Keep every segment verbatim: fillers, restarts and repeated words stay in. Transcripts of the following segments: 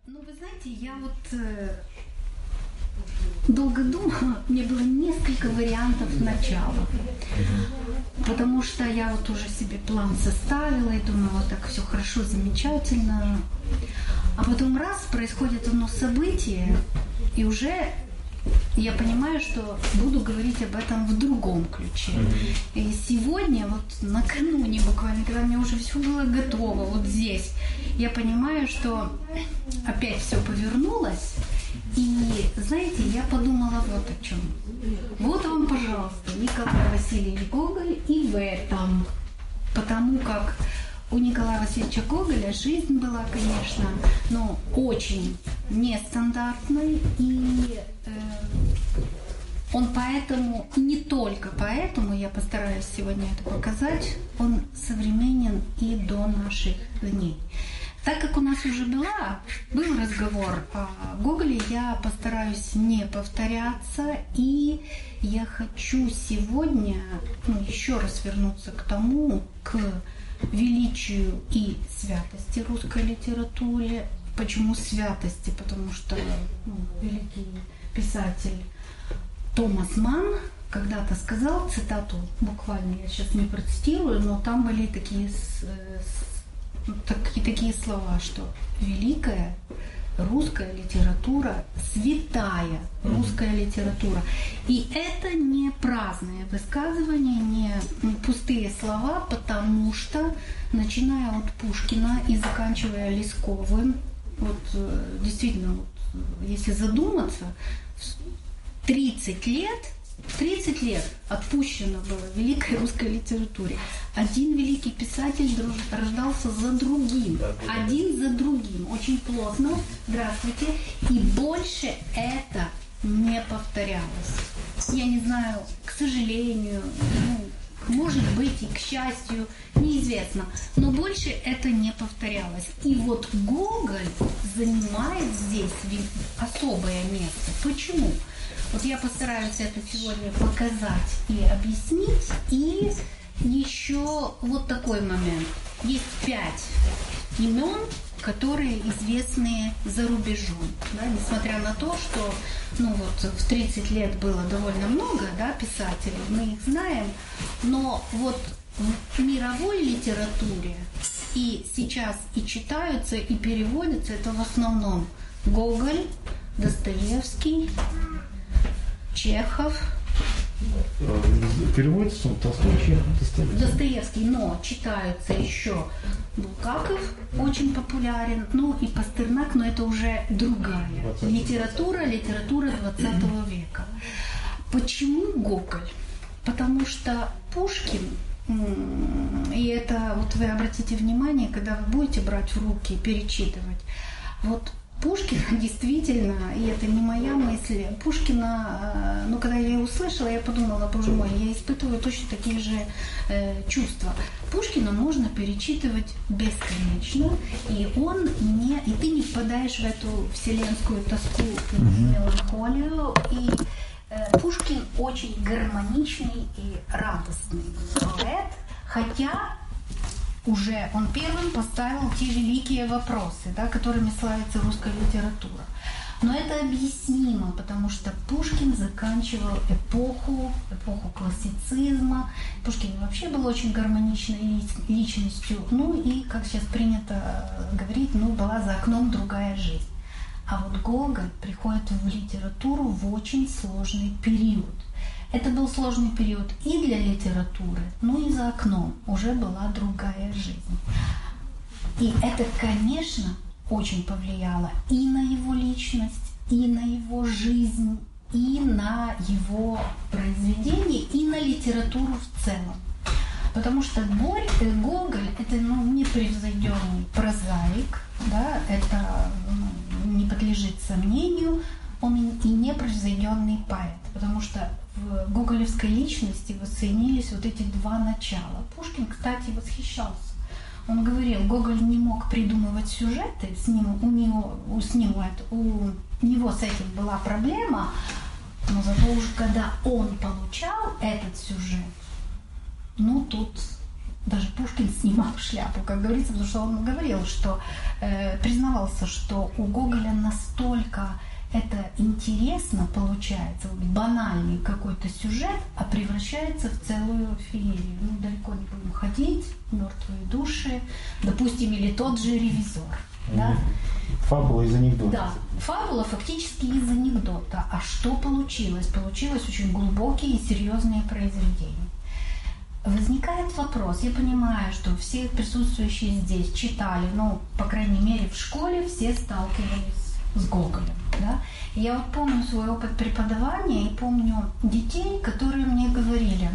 Ну, вы знаете, я вот э, долго думала, у меня было несколько вариантов начала. Потому что я вот уже себе план составила и думала, вот так все хорошо, замечательно. А потом раз, происходит одно событие, и уже я понимаю, что буду говорить об этом в другом ключе. И сегодня, вот накануне буквально, когда у меня уже все было готово, вот здесь, я понимаю, что опять все повернулось. И, знаете, я подумала вот о чем. Вот вам, пожалуйста, Николай Васильевич Гоголь и в этом. Потому как у Николая Васильевича Гоголя жизнь была, конечно, но очень нестандартной. И э, он поэтому, не только поэтому, я постараюсь сегодня это показать, он современен и до наших дней. Так как у нас уже была, был разговор о Гоголе, я постараюсь не повторяться, и я хочу сегодня ну, еще раз вернуться к тому, к величию и святости русской литературы. Почему святости? Потому что ну, великий писатель Томас Манн когда-то сказал цитату, буквально, я сейчас не процитирую, но там были такие... Такие, такие слова, что великая русская литература, святая русская литература. И это не праздное высказывание, не пустые слова, потому что, начиная от Пушкина и заканчивая Лесковым, вот действительно, вот, если задуматься, тридцать лет, тридцать лет отпущено было великой русской литературе. Один великий писатель рождался за другим, один за другим, очень плотно, здравствуйте, и больше это не повторялось. Я не знаю, к сожалению, ну, может быть и к счастью, неизвестно, но больше это не повторялось. И вот Гоголь занимает здесь особое место. Почему? Вот я постараюсь это сегодня показать и объяснить. И еще вот такой момент. Есть пять имен, которые известны за рубежом. Да, несмотря на то, что ну вот, в тридцать лет было довольно много да, писателей, мы их знаем, но вот в мировой литературе и сейчас и читаются, и переводятся это в основном Гоголь, Достоевский, Чехов. Переводится Толстой, Чехов, Достоевский. Достоевский, но читаются еще Булгаков, очень популярен, ну и Пастернак, но это уже другая литература, литература двадцатого века. Почему Гоголь? Потому что Пушкин, и это вот вы обратите внимание, когда вы будете брать в руки, перечитывать, вот Пушкина действительно, и это не моя мысль, Пушкина, ну, когда я ее услышала, я подумала, боже мой, я испытываю точно такие же э, чувства. Пушкина можно перечитывать бесконечно, и он не, и ты не впадаешь в эту вселенскую тоску и меланхолию, и э, Пушкин очень гармоничный и радостный поэт, хотя уже он первым поставил те великие вопросы, да, которыми славится русская литература. Но это объяснимо, потому что Пушкин заканчивал эпоху, эпоху классицизма. Пушкин вообще был очень гармоничной личностью. Ну и, как сейчас принято говорить, ну, была за окном другая жизнь. А вот Гоголь приходит в литературу в очень сложный период. Это был сложный период и для литературы, но и за окном уже была другая жизнь. И это, конечно, очень повлияло и на его личность, и на его жизнь, и на его произведения, и на литературу в целом. Потому что Гоголь – это ну, непревзойденный прозаик, да, это ну, не подлежит сомнению, он и непревзойденный поэт, потому что в гоголевской личности воссоединились вот эти два начала. Пушкин, кстати, восхищался. Он говорил, Гоголь не мог придумывать сюжеты, с ним, у, него, с ним, у него с этим была проблема, но зато уже когда он получал этот сюжет, ну тут даже Пушкин снимал шляпу, как говорится, потому что он говорил, что э, признавался, что у Гоголя настолько это интересно получается, вот банальный какой-то сюжет, а превращается в целую феерию. Ну, далеко не будем ходить, «Мертвые души», допустим, или тот же «Ревизор». Да? Фабула из анекдота. Да, фабула фактически из анекдота. А что получилось? Получилось очень глубокие и серьезные произведения. Возникает вопрос, я понимаю, что все присутствующие здесь читали, ну, по крайней мере, в школе все сталкивались с Гоголем. Да? И я вот помню свой опыт преподавания и помню детей, которые мне говорили,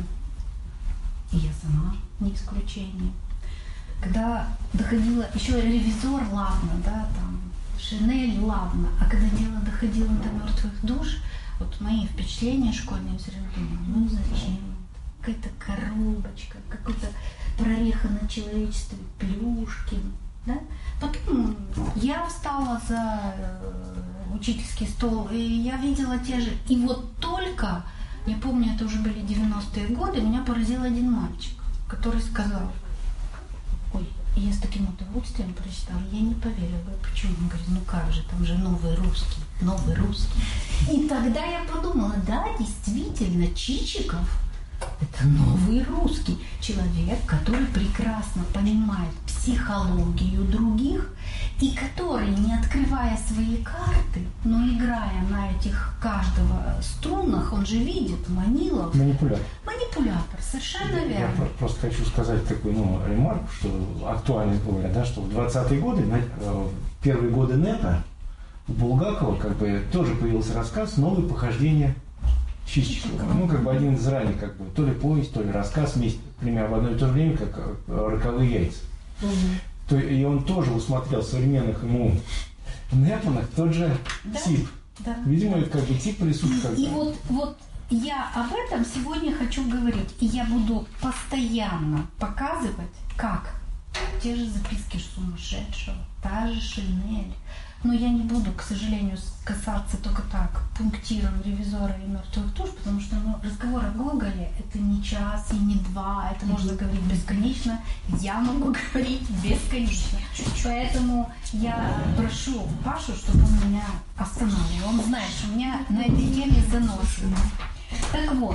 и я сама не исключение, когда доходило, еще «Ревизор», ладно, да, там, «Шинель», ладно, а когда дело доходило до «Мертвых душ», вот мои впечатления школьные все время думали, ну зачем? Какая-то коробочка, какой-то прореха на человечестве, Плюшкин. Да? Потом я встала за учительский стол, и я видела те же. И вот только, я помню, это уже были девяностые годы, меня поразил один мальчик, который сказал, ой, я с таким удовольствием прочитала, я не поверила. Почему? Он говорит, ну как же, там же новый русский, новый русский. И тогда я подумала, да, действительно, Чичиков — это новый русский человек, который прекрасно понимает психологию других и который, не открывая свои карты, но играя на этих каждого струнах, он же видит, Манилов. Манипулятор. Манипулятор, совершенно верно. Я просто хочу сказать такую, ну, ремарку, что актуальность говоря, да, что в двадцатые годы, первые годы НЭПа, у Булгакова как бы тоже появился рассказ «Новые похождения Чичикова». Ну, как бы один из ранних, как бы, то ли повесть, то ли рассказ вместе, примерно в одно и то же время, как «Роковые яйца». Угу. То, и он тоже усмотрел в современных ему Непманах тот же да? тип. Да. Видимо, это как бы тип присутствует. И, и вот, вот я об этом сегодня хочу говорить. И я буду постоянно показывать, как те же записки сумасшедшего, та же Шинель. Но я не буду, к сожалению, касаться только так пунктиром «Ревизора» и «Мертвых душ», потому что ну, разговор о Гоголе — это не час и не два, это можно говорить бесконечно, я могу говорить бесконечно. Поэтому я прошу Пашу, чтобы он меня останавливал. Он знает, что у меня на этой теме заносит. Так вот,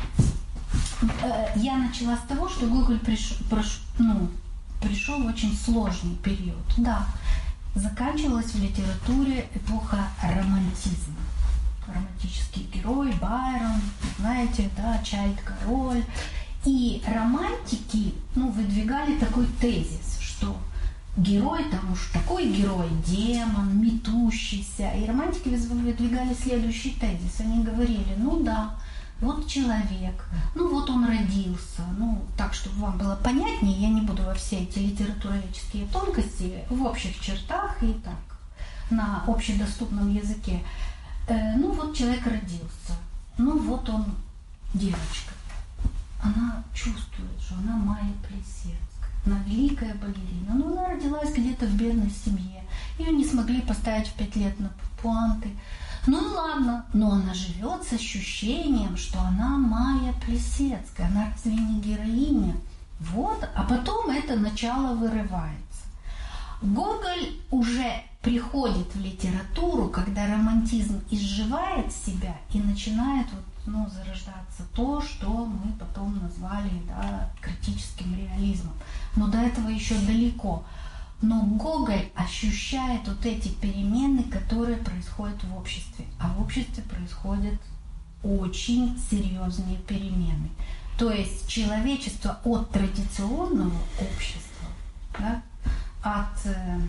я начала с того, что Гоголь пришел, ну, пришел в очень сложный период. Да. Заканчивалась в литературе эпоха романтизма. Романтический герой, Байрон, знаете, да, Чайльд-король. И романтики, ну, выдвигали такой тезис, что герой, там уж такой герой, демон, метущийся. И романтики выдвигали следующий тезис. Они говорили, ну да, вот человек, ну вот он родился, ну так, чтобы вам было понятнее, я не буду во все эти литературоведческие тонкости, в общих чертах и так, на общедоступном языке. Э, ну вот человек родился, ну вот он девочка, она чувствует, что она Майя Плесецкая, она великая балерина, но она родилась где-то в бедной семье, ее не смогли поставить в пять лет на пуанты. Ну ладно, но она живет с ощущением, что она Майя Плесецкая, она разве не героиня? Вот, а потом это начало вырывается. Гоголь уже приходит в литературу, когда романтизм изживает себя и начинает вот, ну, зарождаться то, что мы потом назвали, да, критическим реализмом. Но до этого еще далеко. Но Гоголь ощущает вот эти перемены, которые происходят в обществе. А в обществе происходят очень серьезные перемены. То есть человечество от традиционного общества, да, от, э,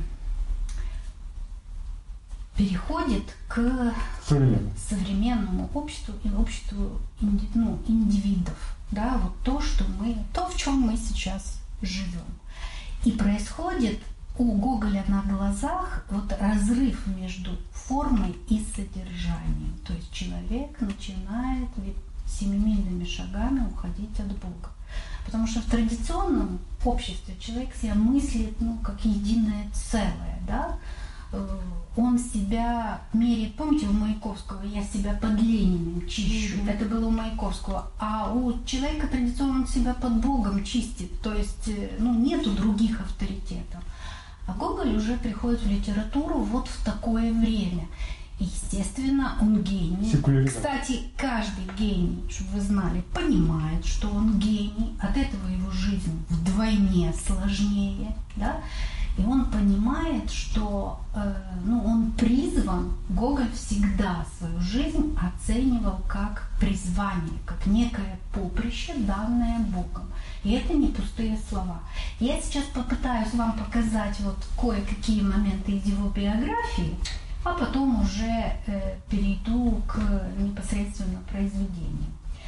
переходит к современному, современному обществу и обществу инди, ну, индивидов. Да, вот то, что мы, то, в чем мы сейчас живем. И происходит у Гоголя на глазах вот разрыв между формой и содержанием. То есть человек начинает семимильными шагами уходить от Бога. Потому что в традиционном обществе человек себя мыслит, ну, как единое целое, да? он себя меряет, помните, у Маяковского «я себя под Лениным чищу», mm-hmm. это было у Маяковского, а у человека традиционно он себя под Богом чистит, то есть ну, нету других авторитетов. А Гоголь уже приходит в литературу вот в такое время. Естественно, он гений. Кстати, каждый гений, чтобы вы знали, понимает, что он гений. От этого его жизнь вдвойне сложнее. Да? И он понимает, что э, ну, он призван, Гоголь всегда свою жизнь оценивал как призвание, как некое поприще, данное Богом. И это не пустые слова. Я сейчас попытаюсь вам показать вот кое-какие моменты из его биографии, а потом уже э, перейду к непосредственно произведению.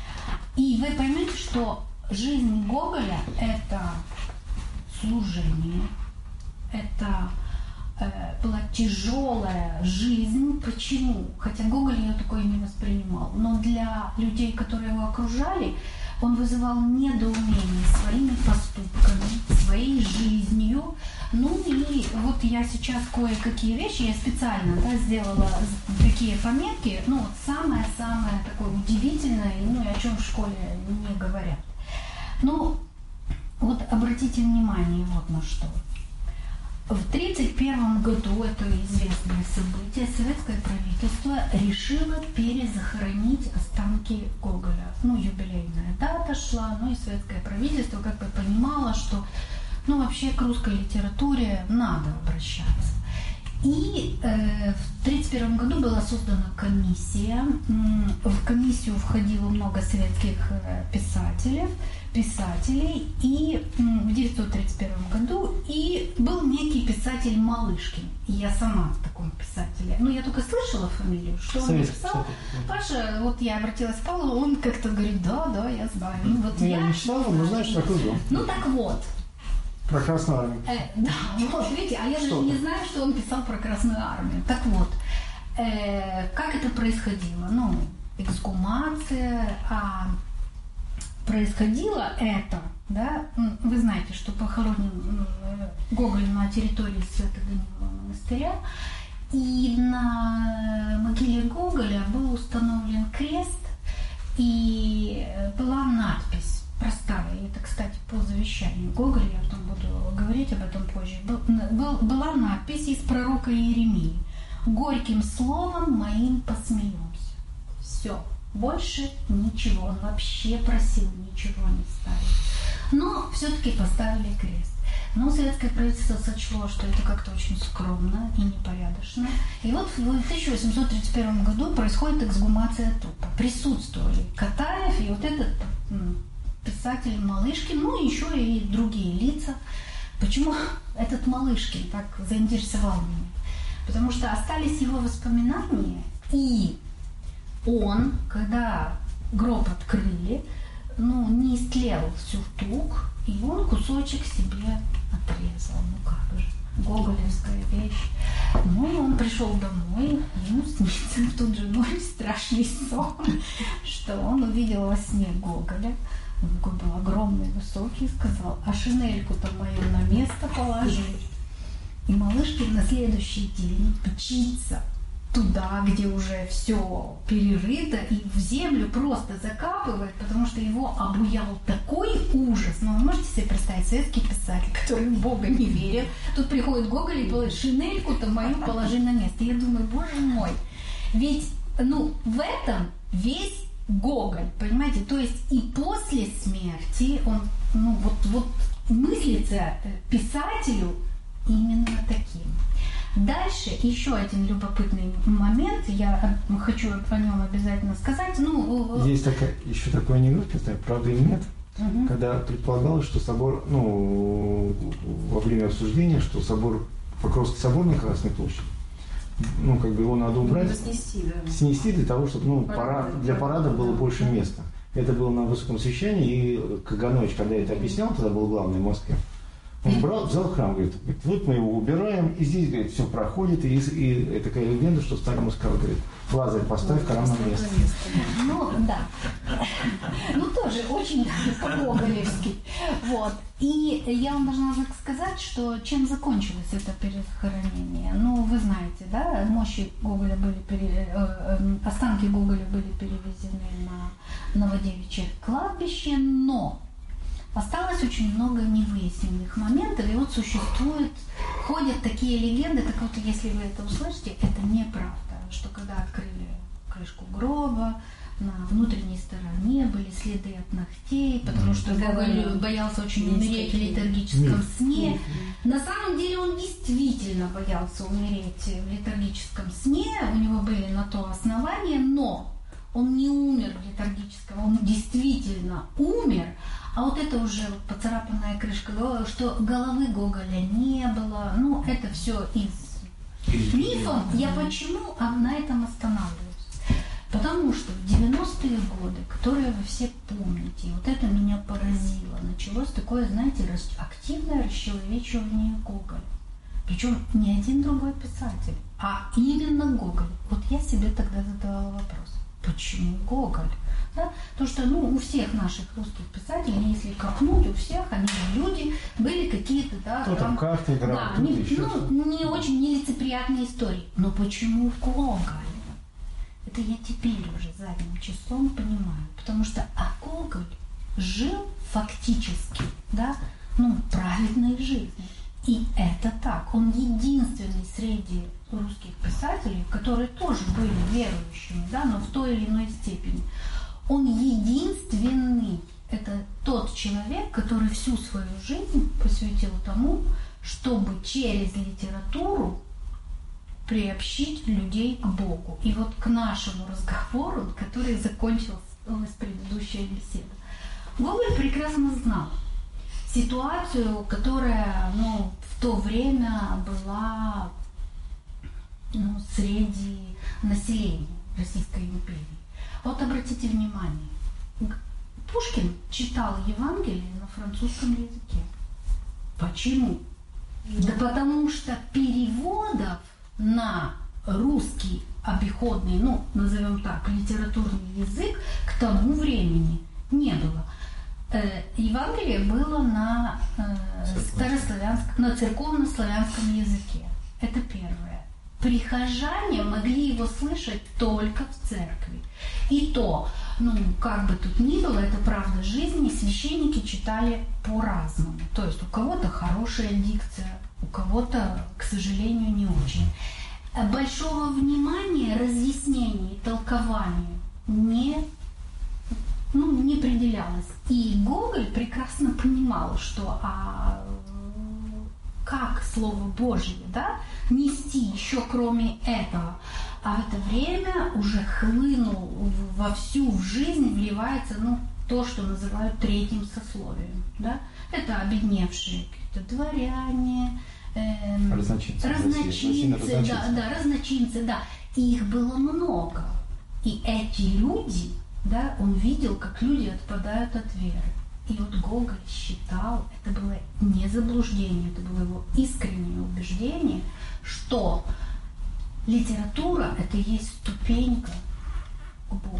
И вы поймете, что жизнь Гоголя – это служение, это э, была тяжелая жизнь. Почему? Хотя Гоголь ее такой не воспринимал. Но для людей, которые его окружали, он вызывал недоумение своими поступками, своей жизнью. Ну и вот я сейчас кое-какие вещи, я специально да, сделала такие пометки, ну вот самое-самое такое удивительное, ну и о чем в школе не говорят. Ну вот обратите внимание вот на что. В тридцать первом году, это известное событие, советское правительство решило перезахоронить останки Гоголя. Ну, юбилейная дата шла, ну и советское правительство как бы понимало, что ну, вообще к русской литературе надо обращаться. И э, в тридцать первом году была создана комиссия. В комиссию входило много советских писателей, писателей и в девятьсот тридцать первом году и был некий писатель Малышкин. И я сама в таком писателе. Ну, я только слышала фамилию, что он написал. Паша, вот я обратилась к Павлу, он как-то говорит, да, да, я знаю. Ну, вот я, я не читала, но знаешь, что такое был. Ну, так вот. Про Красную Армию. Э, да, вот, видите, а я что даже не знаю, что он писал про Красную Армию. Так вот, э, как это происходило? Ну, эксгумация, а происходило это, да, вы знаете, что похоронен Гоголь на территории Свято-Данилова монастыря, и на могиле Гоголя был установлен крест, и была надпись простая, это, кстати, по завещанию Гоголя, я потом буду говорить об этом позже, был, был, была надпись из пророка Иеремии: «Горьким словом моим посмеемся». Все, больше ничего, он вообще просил ничего не ставить. Но все-таки поставили крест. Но советское правительство сочло, что это как-то очень скромно и непорядочно. И вот в тысяча восемьсот тридцать первом году происходит эксгумация трупа. Присутствовали Катаев и вот этот писатель Малышкин, ну и еще и другие лица. Почему этот Малышкин так заинтересовал меня? Потому что остались его воспоминания, и он, когда гроб открыли, ну, не истлел сюртук, и он кусочек себе отрезал. Ну как же, гоголевская вещь. Ну, он пришел домой, ему снится в тот же ночь страшный сон, что он увидел во сне Гоголя. Он такой был огромный, высокий, сказал: а шинельку-то мою на место положи. И Малышкин на следующий день мчится туда, где уже все перерыто, и в землю просто закапывает, потому что его обуял такой ужас. Ну, вы можете себе представить, советский писатель, который в Бога не верит, тут приходит Гоголь и говорит: шинельку-то мою положи на место. И я думаю, боже мой, ведь, ну, в этом весь Гоголь, понимаете? То есть и после смерти он, ну, вот, вот мыслится писателю именно таким. Дальше еще один любопытный момент, я хочу о нем обязательно сказать. Ну, есть такая, еще такой анекдот, правда или нет, угу. Когда предполагалось, что собор, ну, во время обсуждения, что собор, Покровский собор на Красной площади, ну, как бы его надо убрать, ну, снести, да. снести для того, чтобы, ну, парад, для парада было больше места. Это было на высоком совещании, и Каганович, когда это объяснял, тогда был главный в Москве, Он брал, взял храм, говорит, вот мы его убираем, и здесь, говорит, все проходит, и, и, и такая легенда, что Сталин ему сказал, говорит, Лазарь, поставь храм на место. Ну, да. Ну, тоже очень по-гоголевски. Вот. И я вам должна сказать, что чем закончилось это перезахоронение. Ну, вы знаете, да, мощи Гоголя были, пере... останки Гоголя были перевезены на Новодевичье кладбище, но осталось очень много невыясненных моментов, и вот существует, ходят такие легенды, так вот, если вы это услышите, это неправда, что когда открыли крышку гроба, на внутренней стороне были следы от ногтей, потому что Гоголь боялся очень умереть в летаргическом сне. На самом деле он действительно боялся умереть в летаргическом сне, у него были на то основания, но он не умер в летаргическом, он действительно умер. А вот это уже поцарапанная крышка головы, что головы Гоголя не было, ну это все из мифов. Я почему на этом останавливаюсь? Потому что в девяностые годы, которые вы все помните, вот это меня поразило, началось такое, знаете, активное расчеловечивание Гоголя. Причем не один другой писатель, а именно Гоголь. Вот я себе тогда задавала вопрос, почему Гоголь? Да? Потому что ну, у всех наших русских писателей, если копнуть, у всех они люди, были какие-то, да, кто там карты играл, да, не, ну, не очень нелицеприятные истории. Но почему Гоголь? Это я теперь уже задним числом понимаю. Потому что а Гоголь жил фактически, да, ну, праведной жизнью. И это так. Он единственный среди русских писателей, которые тоже были верующими, да, но в той или иной степени. Он единственный, это тот человек, который всю свою жизнь посвятил тому, чтобы через литературу приобщить людей к Богу. И вот к нашему разговору, который закончился с предыдущей беседой. Гоголь прекрасно знал ситуацию, которая ну, в то время была ну, среди населения Российской империи. Вот обратите внимание, Пушкин читал Евангелие на французском языке. Почему? Да потому что переводов на русский обиходный, ну, назовем так, литературный язык к тому времени не было. Э, Евангелие было на э, старославянском, на церковно-славянском языке. Это первое. Прихожане могли его слышать только в церкви. И то, ну, как бы тут ни было, это правда жизни, священники читали по-разному. То есть у кого-то хорошая дикция, у кого-то, к сожалению, не очень. Большого внимания, разъяснений, толкованию не, ну, не приделялось. И Гоголь прекрасно понимал, что а, как Слово Божье, да, нести еще кроме этого. А в это время уже хлынул вовсю в жизнь, вливается ну, то, что называют третьим сословием. Да? Это обедневшие какие-то дворяне, эм, разночинцы, разночинцы, разночинцы, да, да, разночинцы, да. И их было много. И эти люди, да, он видел, как люди отпадают от веры. И вот Гоголь считал, это было не заблуждение, это было его искреннее убеждение, что литература – это и есть ступенька к Богу.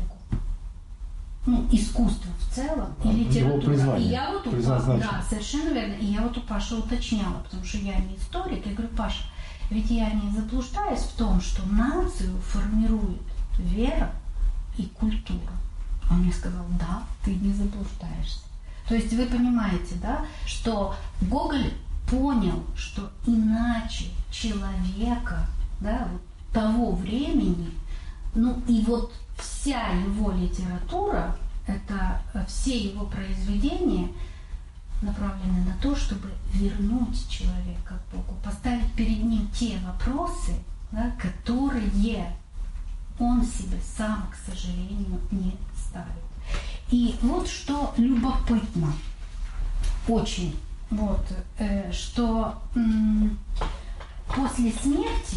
Ну, искусство в целом и литература. И я вот у Паши, да, совершенно верно. И я вот у Паши уточняла, потому что я не историк. Я говорю, Паша, ведь я не заблуждаюсь в том, что нацию формирует вера и культура. Он мне сказал, да, ты не заблуждаешься. То есть вы понимаете, да, что Гоголь понял, что иначе человека, да, вот того времени, ну и вот вся его литература, это все его произведения направлены на то, чтобы вернуть человека к Богу, поставить перед ним те вопросы, да, которые он себе сам, к сожалению, не ставит. И вот что любопытно, очень, вот, э, что м- после смерти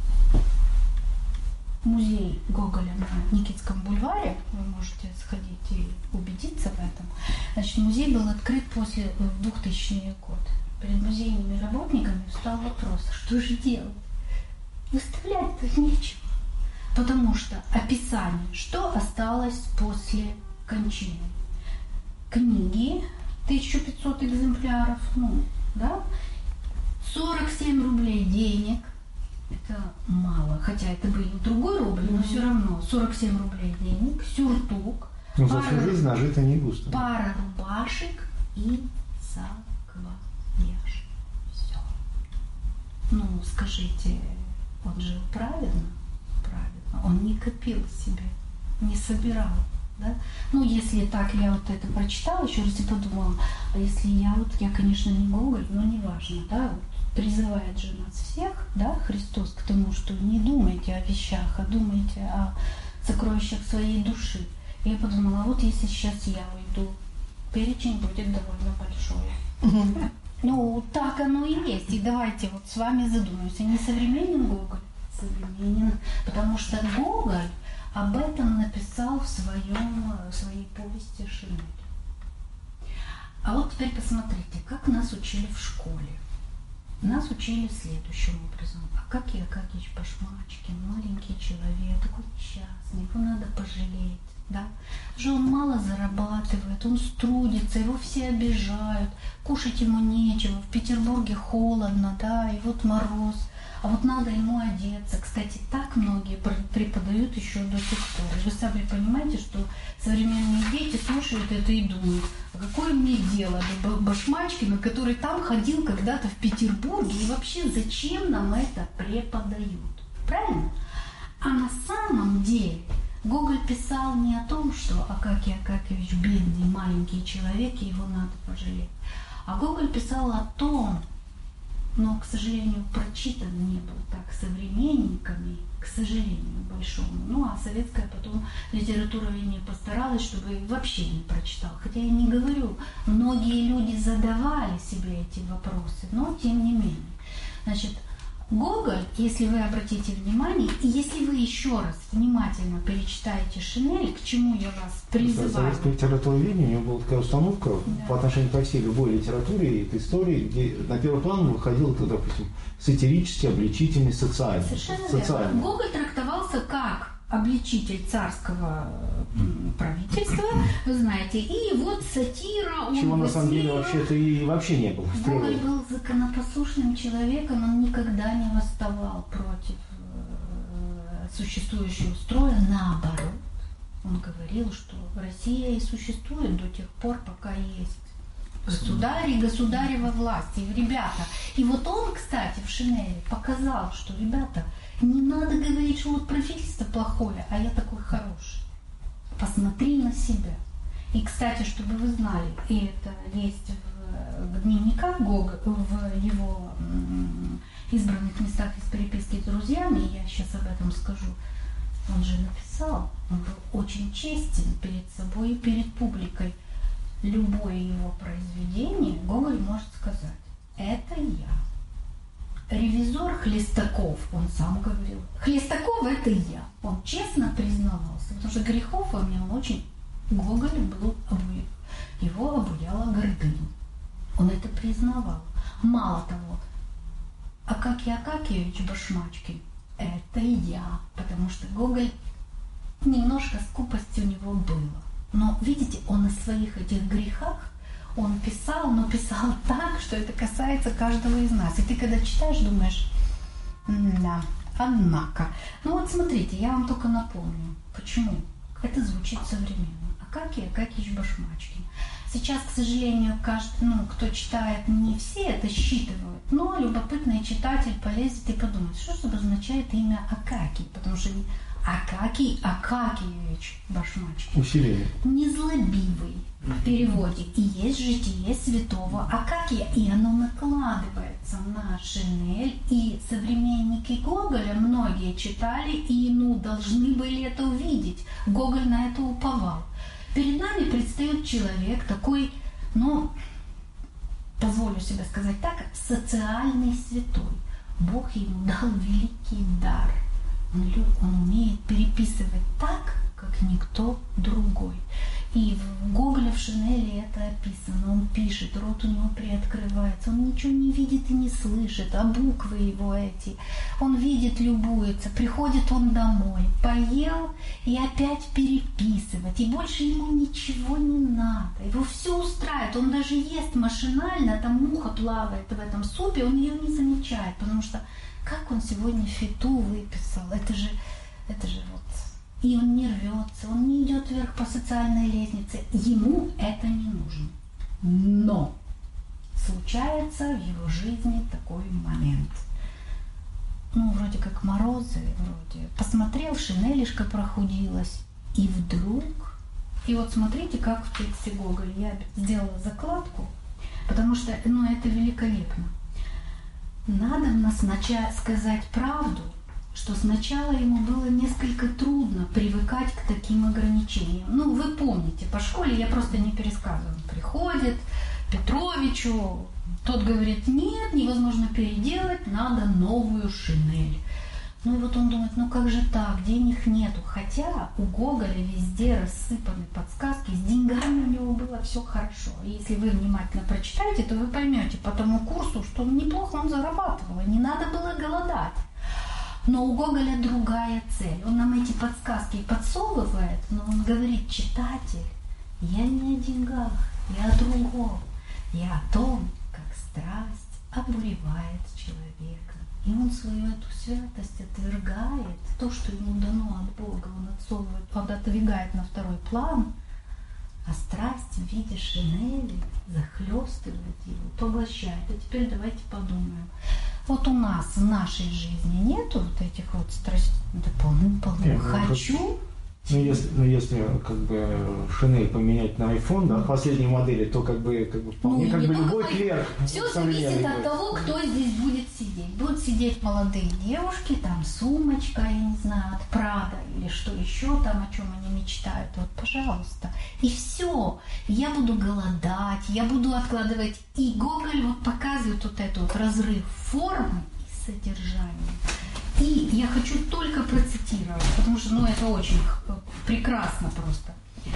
музей Гоголя на Никитском бульваре, вы можете сходить и убедиться в этом, значит, музей был открыт после в двухтысячный год. перед музейными работниками встал вопрос, что же делать? Выставлять-то нечего. Потому что описание, что осталось после кончины. Книги, тысяча пятьсот экземпляров, ну, да, сорок семь рублей денег, это мало, хотя это был другой рубль, но все равно сорок семь рублей денег, сюртук, ну, за всю жизнь нажито не густо. Пара рубашек и саквояж. Все. Ну, скажите, он жил правильно? Правильно. Он не копил себе, не собирал. Да? Ну, если так я вот это прочитала, еще раз и подумала, а если я вот, я, конечно, не Гоголь, но не важно, да, вот, призывает же нас всех, да, Христос к тому, что не думайте о вещах, а думайте о сокровищах своей души. И я подумала, вот если сейчас я уйду, перечень будет довольно большой. Ну, так оно и есть. И давайте вот с вами задумаемся, не современен Гоголь, современен, потому что Гоголь об этом написал в, своем, в своей повести «Шинель». А вот теперь посмотрите, как нас учили в школе. Нас учили следующим образом. Акакий Акакиевич Башмачкин, маленький человек, такой частный, его надо пожалеть. Да? Же он мало зарабатывает, он трудится, его все обижают, кушать ему нечего, в Петербурге холодно, да, и вот мороз. А вот надо ему одеться. Кстати, так многие преподают еще до сих пор. Вы сами понимаете, что современные дети слушают это и думают, а какое мне дело до Башмачкина, который там ходил когда-то в Петербурге, и вообще зачем нам это преподают? Правильно? А на самом деле Гоголь писал не о том, что Акакий Акакиевич бедный маленький человек, и его надо пожалеть. А Гоголь писал о том, но, к сожалению, прочитан не был так современниками, к сожалению, большому. Ну, а советская потом литература не постаралась, чтобы вообще не прочитал. Хотя я не говорю, многие люди задавали себе эти вопросы, но тем не менее. Значит, Гоголь, если вы обратите внимание, и если вы еще раз внимательно перечитаете «Шинель», к чему я вас призываю. Советское литературоведение, у него была такая установка, да, по отношению ко всей любой литературе и к истории, где на первый план выходил, допустим, сатирический, обличительный, социальный. Совершенно социальный. верно. Гоголь трактовался как обличитель царского правительства, вы знаете, и вот сатира, он чего на самом деле вообще-то и вообще не было. Гоголь был законопослушным человеком, он никогда не восставал против существующего строя, наоборот. Он говорил, что Россия и существует до тех пор, пока есть государь и государева власть. И ребята, и вот он, кстати, в «Шинели» показал, что, ребята, не надо говорить, что вот правительство плохое, а я такой хороший. Посмотри на себя. И, кстати, чтобы вы знали, и это есть в дневниках Гоголя, в его избранных местах из переписки с друзьями, и я сейчас об этом скажу, он же написал, он был очень честен перед собой и перед публикой. Любое его произведение Гоголь может сказать: это я. Ревизор Хлестаков, он сам говорил, Хлестаков это я. Он честно признавался, потому что грехов во мне он очень, Гоголь был обуян. Его обуяла гордыня. Он это признавал. Мало того, Акакий Акакиевич Башмачкин это я, потому что Гоголь немножко скупости у него было. Но видите, он о своих этих грехах он писал, но писал так, что это касается каждого из нас. И ты когда читаешь, думаешь, да, однако. Ну вот смотрите, я вам только напомню, почему. Это звучит современно. Акакий Акакиевич Башмачкин. Сейчас, к сожалению, каждый, ну, кто читает, не все это считывают, но любопытный читатель полезет и подумает, что же обозначает имя Акакий, потому что Акакий Акакиевич Башмачкин. Усиление. Незлобивый в переводе. И есть житие святого Акакия, и оно накладывается на «Шинель», и современники Гоголя многие читали и, ну, должны были это увидеть. Гоголь на это уповал. Перед нами предстает человек такой, ну, позволю себе сказать так, социальный святой. Бог ему дал великий дар. Он, он умеет переписывать так, как никто другой. И в Гоголе в Шинели это описано. Он пишет, рот у него приоткрывается, он ничего не видит и не слышит, а буквы его эти. Он видит, любуется, приходит он домой, поел и опять переписывать. И больше ему ничего не надо. Его все устраивает. Он даже ест машинально, там муха плавает в этом супе, он ее не замечает, потому что как он сегодня фиту выписал, это же, это же вот... И он не рвется, он не идет вверх по социальной лестнице. Ему это не нужно. Но случается в его жизни такой момент. Ну, вроде как морозы, вроде. Посмотрел, шинелишка прохудилась. И вдруг... И вот смотрите, как в тексте Гоголя. Я сделала закладку, потому что, ну, это великолепно. Надо нас сначала сказать правду, что сначала ему было несколько трудно привыкать к таким ограничениям. Ну, вы помните, по школе я просто не пересказываю. Приходит Петровичу, тот говорит, нет, невозможно переделать, надо новую шинель. Ну и вот он думает, ну как же так, денег нету. Хотя у Гоголя везде рассыпаны подсказки, с деньгами у него было все хорошо. И если вы внимательно прочитаете, то вы поймете по тому курсу, что неплохо он зарабатывал, и не надо было голодать. Но у Гоголя другая цель. Он нам эти подсказки подсовывает, но он говорит, читатель, я не о деньгах, я о другом. Я о том, как страсть обуревает человека. И он свою эту святость отвергает. То, что ему дано от Бога, он отсовывает, он отодвигает на второй план, а страсть в виде шинели захлестывает его, поглощает. А теперь давайте подумаем. Вот у нас в нашей жизни нету вот этих вот страстей. Да полным-полным. Хочу. Ну если, ну, если как бы шинель поменять на iPhone, да, последней модели, то как бы, как бы вполне ну, как бы любой по... клерк. Все зависит от того, кто здесь будет сидеть. Будут сидеть молодые девушки, там сумочка, я не знаю, от Прада или что еще там, о чем они мечтают. Вот, пожалуйста. И все. Я буду голодать, я буду откладывать. И Гоголь вот показывает вот этот вот разрыв формы и содержания. И я хочу только процитировать, потому что ну, это очень прекрасно просто.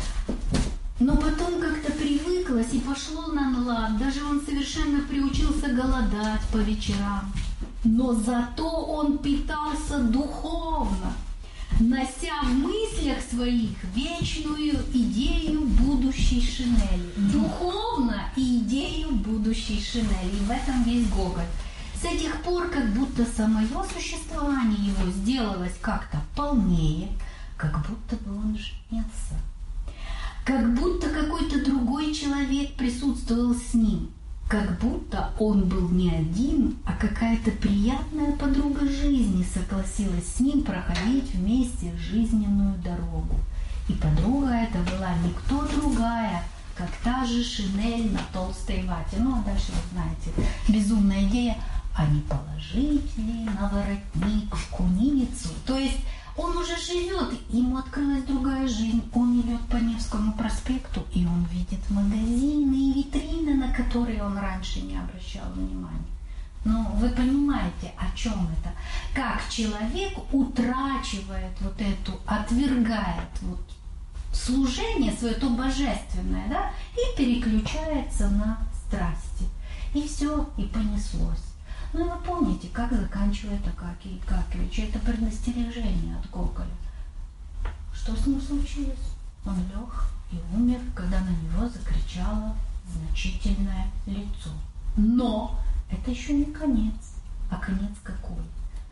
Но потом как-то привыклось и пошло на лад. Даже он совершенно приучился голодать по вечерам. Но зато он питался духовно, нося в мыслях своих вечную идею будущей шинели. Духовно и идею будущей шинели. И в этом весь Гоголь. С этих пор как будто самое существование его сделалось как-то полнее, как будто бы он женился. Как будто какой-то другой человек присутствовал с ним. Как будто он был не один, а какая-то приятная подруга жизни согласилась с ним проходить вместе жизненную дорогу. И подруга эта была никто другая, как та же шинель на толстой вате. Ну, а дальше вы знаете, безумная идея. А не положить ли на воротник куницу? То есть он уже живет, ему открылась другая жизнь. Он идет по Невскому проспекту, и он видит магазины и витрины, на которые он раньше не обращал внимания. Ну, вы понимаете, о чем это? Как человек утрачивает вот эту, отвергает вот служение свое, то божественное, да, и переключается на страсти. И все, и понеслось. Ну и вы помните, как заканчивает Акакий Икакевич. Это предостережение от Гоголя. Что с ним случилось? Он лег и умер, когда на него закричало значительное лицо. Но это еще не конец. А конец какой?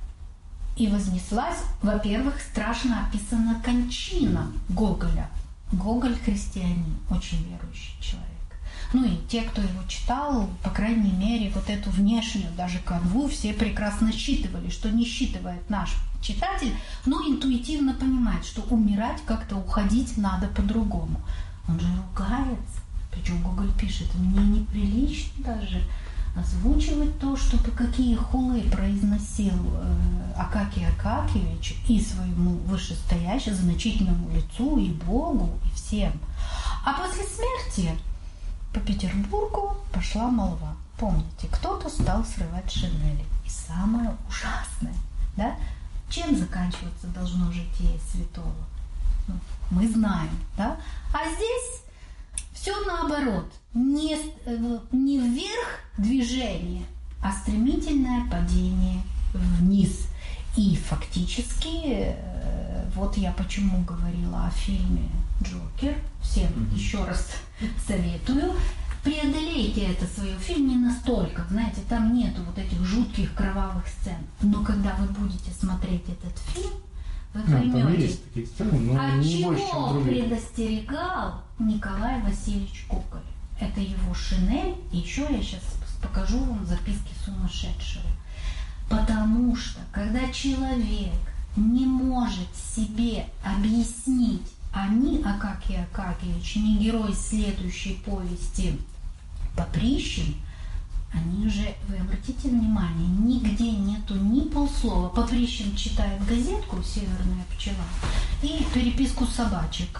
И вознеслась, во-первых, страшно описана кончина Гоголя. Гоголь христианин, очень верующий человек. Ну и те, кто его читал, по крайней мере, вот эту внешнюю даже канву все прекрасно считывали, что не считывает наш читатель, но интуитивно понимает, что умирать как-то, уходить надо по-другому. Он же ругается, причем Гоголь пишет, мне неприлично даже озвучивать то, чтобы какие хулы произносил э, Акакий Акакевич и своему вышестоящему значительному лицу, и Богу, и всем. А после смерти по Петербургу пошла молва. Помните, кто-то стал срывать шинели. И самое ужасное, да, чем заканчиваться должно житие святого? ну, мы знаем, да? А здесь все наоборот. Не, не вверх движение, а стремительное падение вниз. И фактически, вот я почему говорила о фильме «Джокер», всем mm-hmm. еще раз советую, преодолейте это свое. Фильм не настолько, знаете, там нету вот этих жутких кровавых сцен. Но когда вы будете смотреть этот фильм, вы поймете, сцены, от чего предостерегал Николай Васильевич Гоголь. Это его шинель, и еще я сейчас покажу вам записки сумасшедшего. Потому что, когда человек не может себе объяснить, они, Акакий Акакиевич, не герой следующей повести Поприщин, они же, вы обратите внимание, нигде нету ни полслова. Поприщин читает газетку «Северная пчела» и переписку собачек,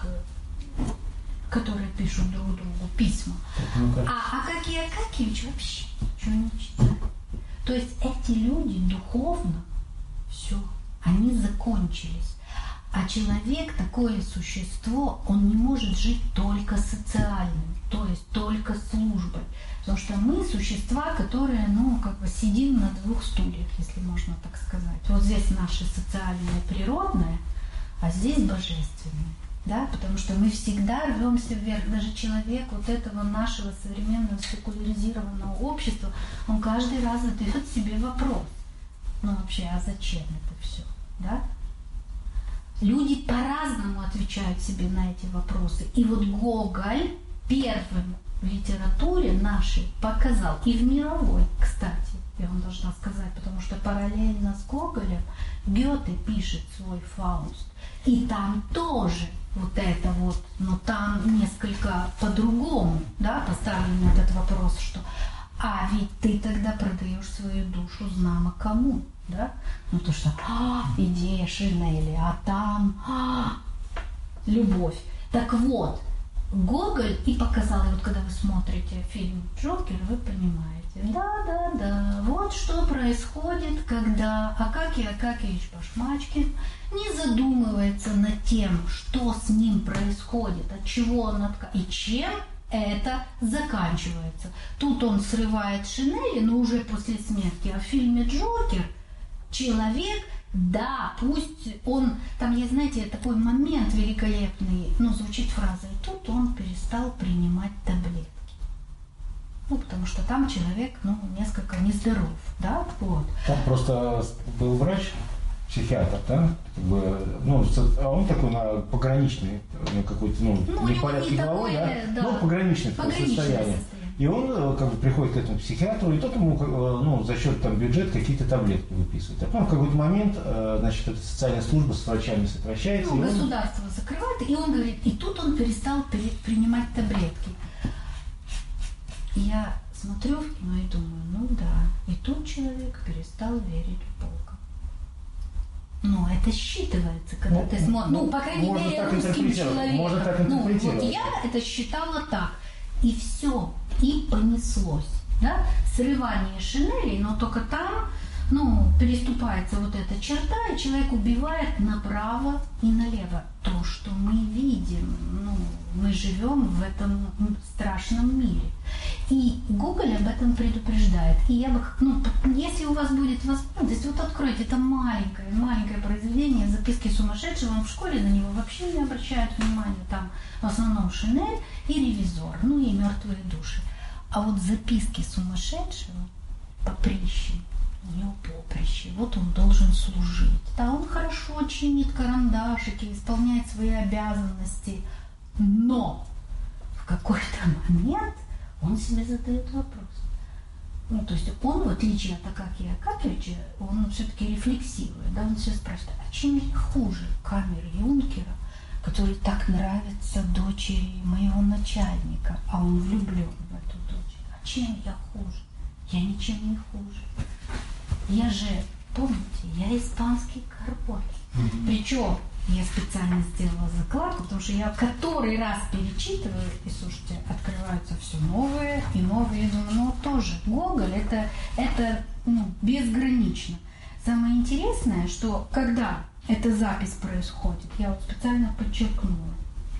которые пишут друг другу письма. А Акакий Акакиевич вообще ничего не читает. То есть эти люди духовно, все, они закончились. А человек, такое существо, он не может жить только социальным, то есть только службой. Потому что мы существа, которые, ну, как бы сидим на двух стульях, если можно так сказать. Вот здесь наше социальное, природное, а здесь божественное. Да? Потому что мы всегда рвемся вверх. Даже человек вот этого нашего современного секуляризированного общества, он каждый раз задает себе вопрос. Ну вообще, а зачем это все? Да? Люди по-разному отвечают себе на эти вопросы. И вот Гоголь первым в литературе нашей показал, и в мировой, кстати, я вам должна сказать, потому что параллельно с Гоголем Гёте пишет свой «Фауст». И там тоже вот это вот, но там несколько по-другому, да, поставлен этот вопрос, что а ведь ты тогда продаешь свою душу знамо кому, да? Ну то что а, идея Шинели, а там а, любовь. Так вот, Гоголь и показал, и вот когда вы смотрите фильм «Джокер», вы понимаете, да-да-да, вот что происходит, когда Акакий Акакиевич Башмачкин не задумывается над тем, что с ним происходит, от чего он отка... и чем это заканчивается. Тут он срывает шинели, но уже после смерти. А в фильме «Джокер» человек, да, пусть он, там есть, знаете, такой момент великолепный, ну, звучит фраза, и тут он перестал принимать таблетки. Ну, потому что там человек, ну, несколько нездоров, да, вот. Там просто был врач, психиатр, да, как бы, ну, он такой на пограничный, ну, какой-то, ну, ну не в порядке головы, да, да, ну, пограничное состояние. состояние. И он как бы приходит к этому психиатру, и тот ему, ну, за счет там бюджета какие-то таблетки выписывает. А потом в какой-то момент, значит, эта социальная служба с врачами сокращается. Ну, и государство он... закрывает, и он говорит, и тут он перестал принимать таблетки. И я смотрю в кино и думаю, ну да, и тут человек перестал верить в Бога. Ну, это считывается, когда ну, ты смотришь. Ну, по крайней мере, русским человеком. Можно так интерпретировать. Ну, вот я это считала так. И все, и понеслось. Да? Срывание шинелей, но только там, ну, переступается вот эта черта, и человек убивает направо и налево. То, что мы видим, ну, мы живем в этом страшном мире. И Гоголь об этом предупреждает. И я бы, ну, если у вас будет возможность, вот откройте, это маленькое, маленькое произведение «Записки сумасшедшего», в школе на него вообще не обращают внимания, там в основном Шинель и Ревизор, ну и Мертвые души. А вот «Записки сумасшедшего» Поприщин, у него поприще, вот он должен служить. Да, он хорошо чинит карандашики, исполняет свои обязанности, но в какой-то момент он себе задает вопрос. Ну, то есть он, в отличие от Акакия Акакиевича, он все-таки рефлексирует, да, он себя спрашивает, а чем я хуже камер-юнкера, который так нравится дочери моего начальника, а он влюблен в эту дочь? А чем я хуже? Я ничем не хуже. Я же, помните, я испанский король. Mm-hmm. Причем я специально сделала закладку, потому что я который раз перечитываю, и, слушайте, открываются все новые и новые. Я думаю, ну тоже, Гоголь, это, это ну, безгранично. Самое интересное, что когда эта запись происходит. Я вот специально подчеркнула.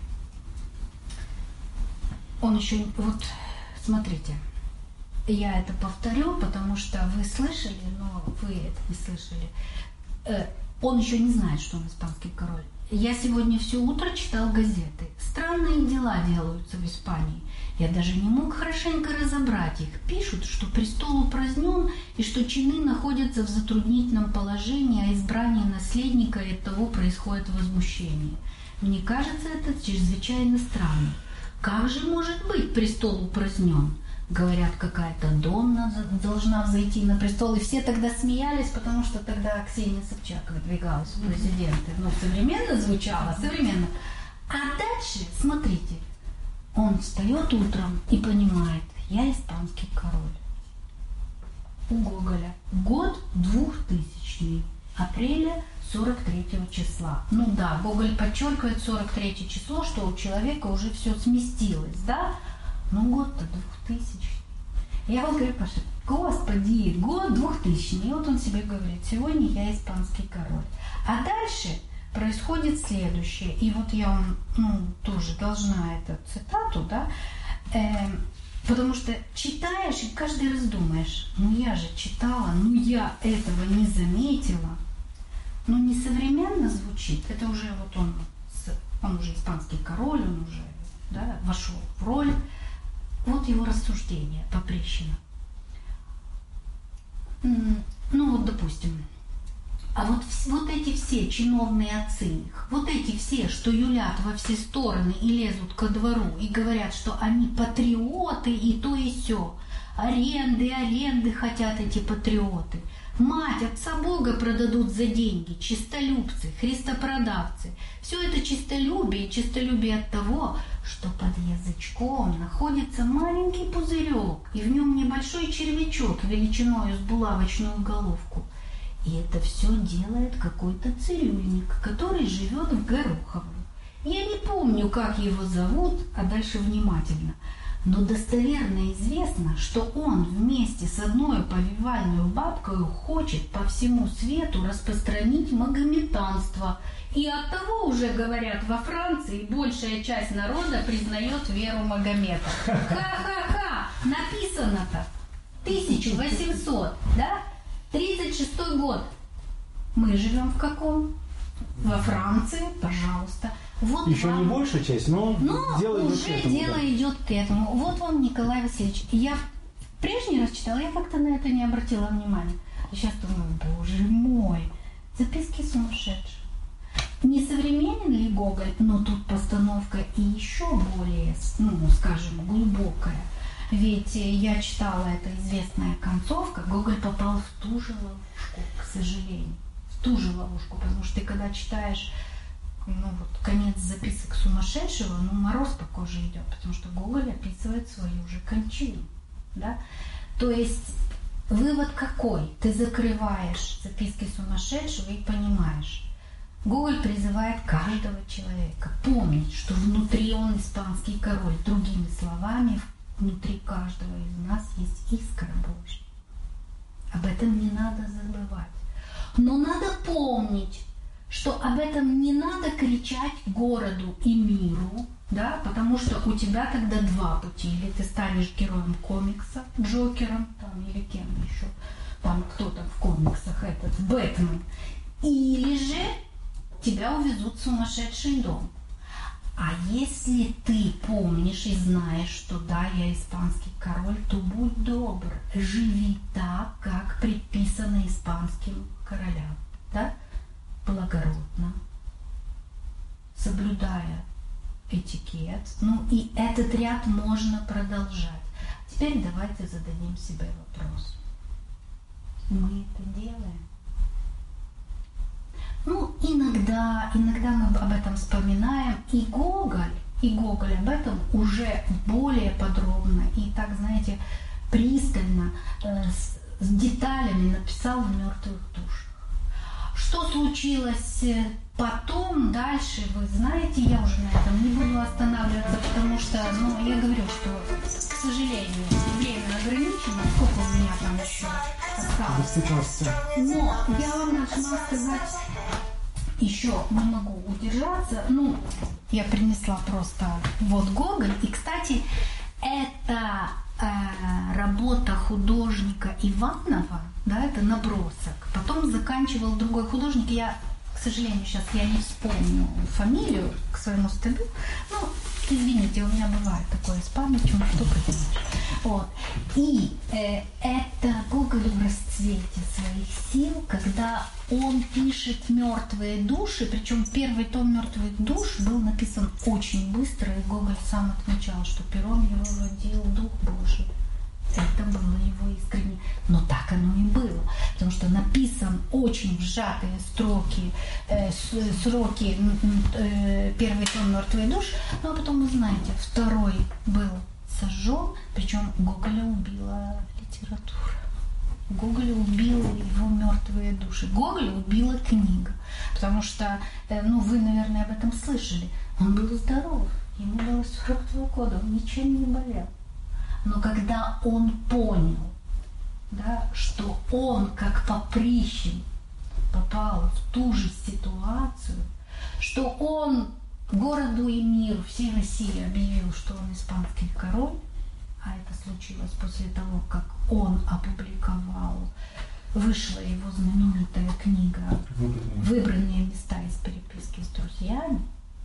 Он еще, вот, смотрите, я это повторю, потому что вы слышали, но вы это не слышали. Э, он еще не знает, что он испанский король. Я сегодня все утро читал газеты. Странные дела делаются в Испании. Я даже не мог хорошенько разобрать их. Пишут, что престол упразднен и что чины находятся в затруднительном положении, а избрание наследника и от того происходит возмущение. Мне кажется, это чрезвычайно странно. Как же может быть престол упразднен? Говорят, какая-то Донна должна взойти на престол. И все тогда смеялись, потому что тогда Ксения Собчак выдвигалась в президенты. Ну, современно звучало, современно. А дальше, смотрите, он встает утром и понимает, я испанский король. У Гоголя год двухтысячный, апреля сорок третьего числа. Ну да, Гоголь подчеркивает сорок третье число, что у человека уже все сместилось, да? Ну год-то двухтысячный. Я вот говорю, Паша, господи, год двухтысячный. И вот он себе говорит, сегодня я испанский король. А дальше происходит следующее. И вот я вам, ну, тоже должна эту цитату, да, э, потому что читаешь и каждый раз думаешь, ну я же читала, ну я этого не заметила. Ну не современно звучит, это уже вот он, он уже испанский король, он уже, да, вошел в роль. Вот его рассуждение Поприщина. Ну вот, допустим, а вот, вот эти все чиновные отцы, вот эти все, что юлят во все стороны и лезут ко двору и говорят, что они патриоты и то и сё, аренды, аренды хотят эти патриоты. Мать, отца Бога продадут за деньги, чистолюбцы, христопродавцы. Все это чистолюбие, чистолюбие от того, что под язычком находится маленький пузырек, и в нем небольшой червячок величиной с булавочную головку. И это все делает какой-то цирюльник, который живет в Горохово. Я не помню, как его зовут, а дальше внимательно. Но достоверно известно, что он вместе с одной повивальной бабкой хочет по всему свету распространить магометанство. И оттого уже, говорят, во Франции большая часть народа признает веру Магомета. Ха-ха-ха! Написано-то тысяча восемьсот, да? тридцать шестой год. Мы живем в каком? Во Франции, пожалуйста. Вот еще вам... не большая часть, но, но дело идет уже к этому. дело Да. идет к этому. Вот вам, Николай Васильевич. Я в прежний раз читала, я как-то на это не обратила внимания. А сейчас думаю, боже мой, записки сумасшедших. Не современен ли Гоголь, но тут постановка и еще более, ну, скажем, глубокая. Ведь я читала, эта известная концовка, Гоголь попал в ту же ловушку, к сожалению. В ту же ловушку, потому что ты когда читаешь, ну вот, конец записок сумасшедшего, ну, мороз по коже идет, потому что Гоголь описывает свою же кончину, да. То есть вывод какой? Ты закрываешь записки сумасшедшего и понимаешь, Гоголь призывает каждого человека помнить, что внутри он испанский король. Другими словами, внутри каждого из нас есть искра Божья. Об этом не надо забывать. Но надо помнить, что об этом не надо кричать городу и миру, да, потому что у тебя тогда два пути. Или ты станешь героем комикса, Джокером, там, или кем еще, там кто там в комиксах этот, Бэтмен. Или же тебя увезут в сумасшедший дом. А если ты помнишь и знаешь, что да, я испанский король, то будь добр, живи так, как предписано испанским королям, да? Благородно, соблюдая этикет. Ну и этот ряд можно продолжать. Теперь давайте зададим себе вопрос. Мы это делаем? Ну, иногда, иногда мы об этом вспоминаем, и Гоголь, и Гоголь об этом уже более подробно и так, знаете, пристально, э, с, с деталями написал в «Мертвых душах». Что случилось потом, дальше, вы знаете, я уже на этом не буду останавливаться, потому что, ну, я говорю, что, к сожалению, время ограничено, сколько у меня там еще осталось. Но я вам должна сказать еще не могу удержаться. Ну, я принесла просто вот Гоголь. И, кстати, это э, работа художника Иванова, да, это набросок. Потом заканчивал другой художник. Я, к сожалению, сейчас я не вспомню фамилию, к своему стыду. Ну, извините, у меня бывает такое с памятью, что понимаешь. Вот. И э, это Гоголь в расцвете своих сил, когда он пишет «Мертвые души», причем первый том «Мертвых душ» был написан очень быстро, и Гоголь сам отмечал, что пером его водил Дух Божий. Это было его искренне. Но так оно и было, потому что написан очень в сжатые строки, э, сроки э, первый том «Мертвые души», ну а потом, вы знаете, второй был сожжен, причем Гоголя убила литература. Гоголя убила его «Мертвые души». Гоголя убила книга, потому что, ну, вы, наверное, об этом слышали. Он был здоров, ему было сорок два года, он ничем не болел. Но когда он понял, да, что он, как Поприщин, попал в ту же ситуацию, что он городу и миру, всей России объявил, что он испанский король, а это случилось после того, как он опубликовал, вышла его знаменитая книга «Выбранные места из переписки с друзьями»,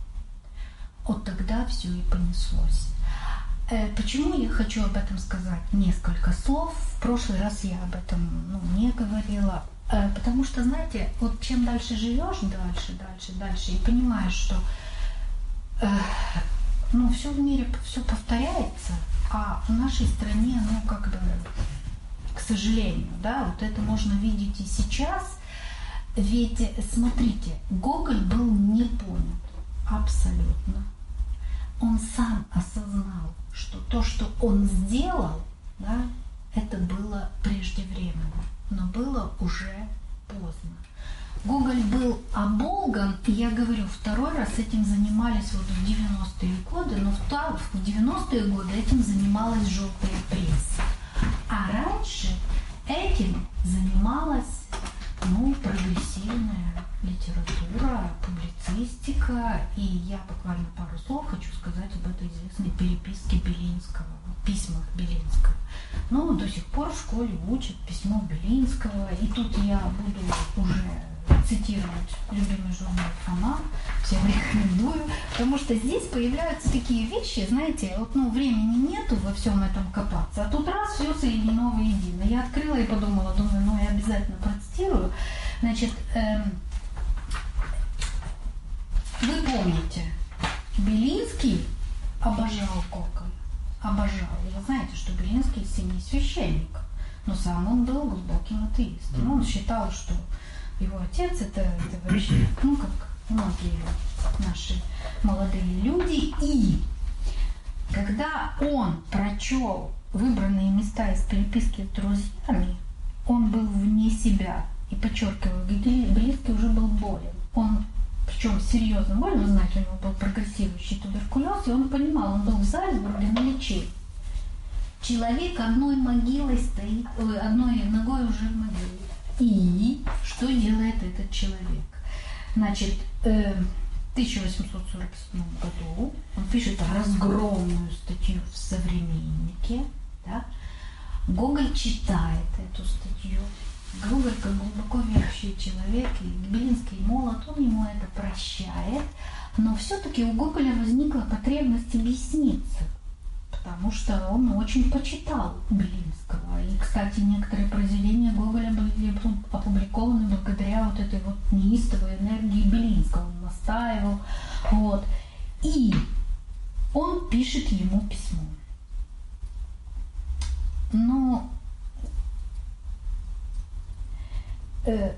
вот тогда все и понеслось. Почему я хочу об этом сказать несколько слов? В прошлый раз я об этом ну, не говорила. Потому что, знаете, вот чем дальше живешь, дальше, дальше, дальше, и понимаешь, что э, ну, все в мире все повторяется, а в нашей стране, ну, как бы, к сожалению, да, вот это можно видеть и сейчас. Ведь, смотрите, Гоголь был не понят абсолютно. Он сам осознал, что то, что он сделал, да, это было преждевременно, но было уже поздно. Гоголь был оболган, и я говорю, второй раз этим занимались вот в девяностые годы, но в девяностые годы этим занималась желтая пресса. А раньше этим занималась, ну, прогрессивная литература, публицистика, и я буквально пару слов хочу сказать об этой известной переписке Белинского, письмах Белинского. Ну, до сих пор в школе учат письмо Белинского, и тут я буду уже цитировать любимый журнал «Фома», всем рекомендую, потому что здесь появляются такие вещи, знаете, вот, ну, времени нету во всем этом копаться, а тут раз все соединено воедино. Я открыла и подумала, думаю, ну, я обязательно процитирую. Значит, эм, вы помните, Белинский обожал Гоголя, обожал. И вы знаете, что Белинский синий священник, но сам он был глубоким атеистом. Он считал, что его отец это, это вообще, ну, как многие наши молодые люди. И когда он прочел «Выбранные места из переписки с друзьями», он был вне себя. И подчеркиваю, Белинский уже был болен. Он, причем серьезно болен, вы знаете, у него был прогрессирующий туберкулез, и он понимал, он был в Зальцбурге на лечении. Человек одной могилой стоит, одной ногой уже в могиле. И что делает этот человек? Значит, в тысяча восемьсот сорок седьмом году он пишет разгромную статью в «Современнике». Да? Гоголь читает эту статью. Гоголь, как глубоко верующий человек, и Белинский молод, он ему это прощает. Но все-таки у Гоголя возникла потребность объясниться, потому что он очень почитал Белинского. И, кстати, некоторые произведения Гоголя были опубликованы благодаря вот этой вот неистовой энергии Белинского. Он настаивал. Вот. И он пишет ему письмо. Но э,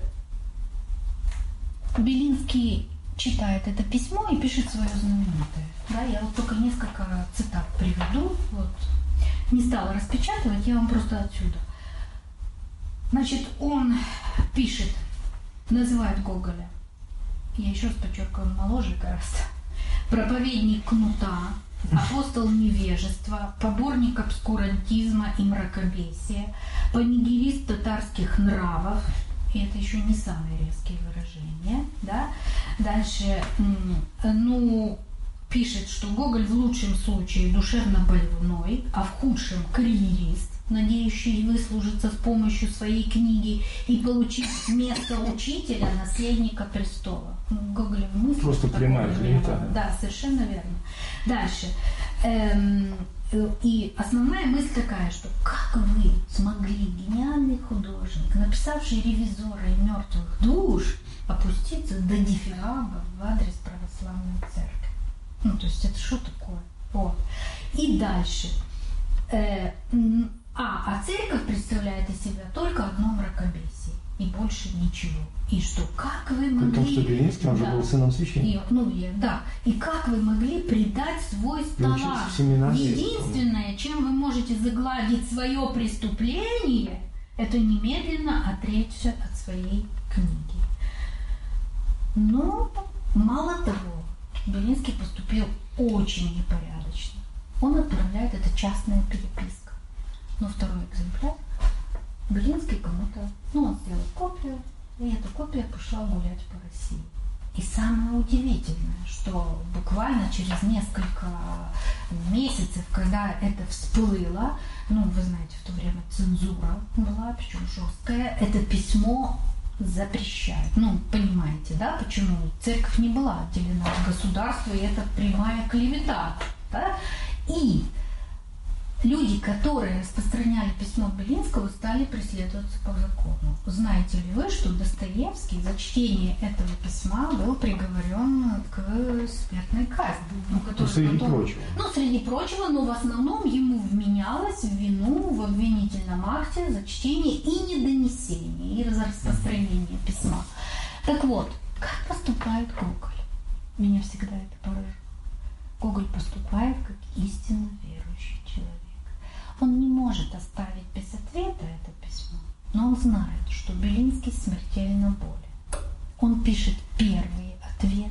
Белинский читает это письмо и пишет свое знаменитое. Да, я вот только несколько цитат приведу. Вот. Не стала распечатывать, я вам просто отсюда. Значит, он пишет, называет Гоголя, я еще раз подчеркиваю, он моложе гораздо, проповедник кнута, апостол невежества, поборник обскурантизма и мракобесия, панигерист татарских нравов, и это еще не самые резкие выражения, да. Дальше, ну, пишет, что Гоголь в лучшем случае душевно больной, а в худшем карьерист, надеющий выслужиться с помощью своей книги и получить место учителя, наследника престола. Гоголь в мысли. Просто прямая клевета. Да, совершенно верно. Дальше. Эм, и основная мысль такая, что как вы смогли, гениальный художник, написавший «Ревизора» и «Мертвых душ», опуститься до дифираба в адрес православной церкви? Ну, то есть это что такое? Вот. И дальше. Э, а, а церковь представляет из себя только одно мракобесие и больше ничего. И что, как вы могли... Потому что Белинский, он да, же был сыном священника. И, ну, и, да. И как вы могли предать свой талант? Единственное, чем вы можете загладить свое преступление, это немедленно отречься от своей книги. Но мало того, Белинский поступил очень непорядочно. Он отправляет, это частная переписка. Но второй экземпляр Белинский кому-то, ну, он сделал копию, и эта копия пошла гулять по России. И самое удивительное, что буквально через несколько месяцев, когда это всплыло, ну, вы знаете, в то время цензура была, причем жесткая, это письмо запрещают. Ну, понимаете, да, почему? Церковь не была отделена от государства, и это прямая клевета. Да? И люди, которые распространяли письмо Белинского, стали преследоваться по закону. Знаете ли вы, что Достоевский за чтение этого письма был приговорен к смертной казни? Ну, ну среди потом, прочего. Ну, среди прочего, но в основном ему вменялось в вину в обвинительном акте за чтение и недонесение, и за распространение письма. Так вот, как поступает Гоголь? Меня всегда это поражает. Гоголь поступает как истинно верующий человек. Он не может оставить без ответа это письмо, но он знает, что Белинский смертельно болен. Он пишет первый ответ,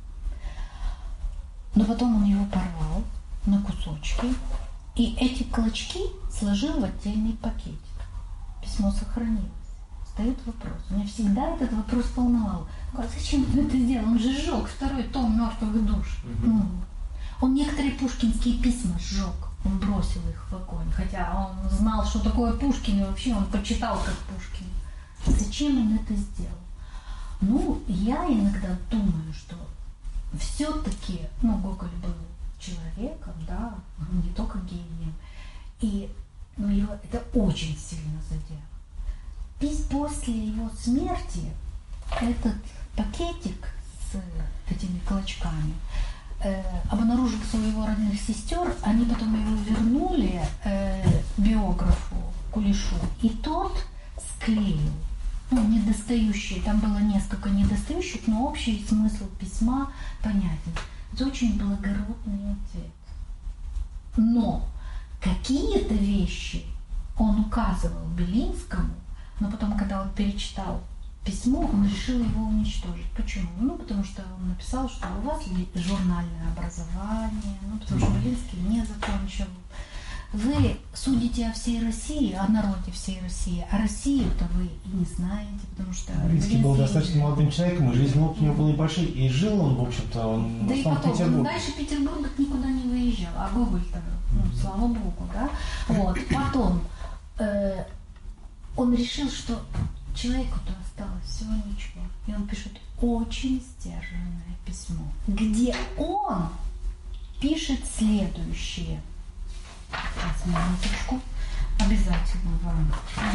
но потом он его порвал на кусочки, и эти клочки сложил в отдельный пакетик. Письмо сохранилось. Встает вопрос. Меня всегда этот вопрос волновал. А зачем он это сделал? Он же сжег второй том «Мертвых душ». Mm-hmm. Ну, он некоторые пушкинские письма сжег. Он бросил их в огонь, хотя он знал, что такое Пушкин, и вообще он почитал как Пушкин. Зачем он это сделал? Ну, я иногда думаю, что все-таки, ну, Гоголь был человеком, да, не только гением, и ну, его это очень сильно задело. И после его смерти этот пакетик с этими клочками обнаружил своего родных сестер, они потом его вернули э, биографу Кулешу, и тот склеил, ну, недостающие, там было несколько недостающих, но общий смысл письма понятен. Это очень благородный ответ. Но какие-то вещи он указывал Белинскому, но потом, когда он перечитал письмо, он решил его уничтожить. Почему? Ну, потому что он написал, что у вас журнальное образование, ну, потому что Белинский не закончил. Вы судите о всей России, о народе всей России, а Россию-то вы и не знаете, потому что... Белинский был достаточно молодым человеком, и жизнь у него была небольшая, и жил он, в общем-то, он да в и потом, Петербурге. Он дальше Петербурга никуда не выезжал, а Гоголь-то, ну, слава богу, да? Вот, потом э, он решил, что человеку-то осталось всего ничего. И он пишет очень сдержанное письмо, где он пишет следующее. Сейчас, минуточку. Обязательно вам.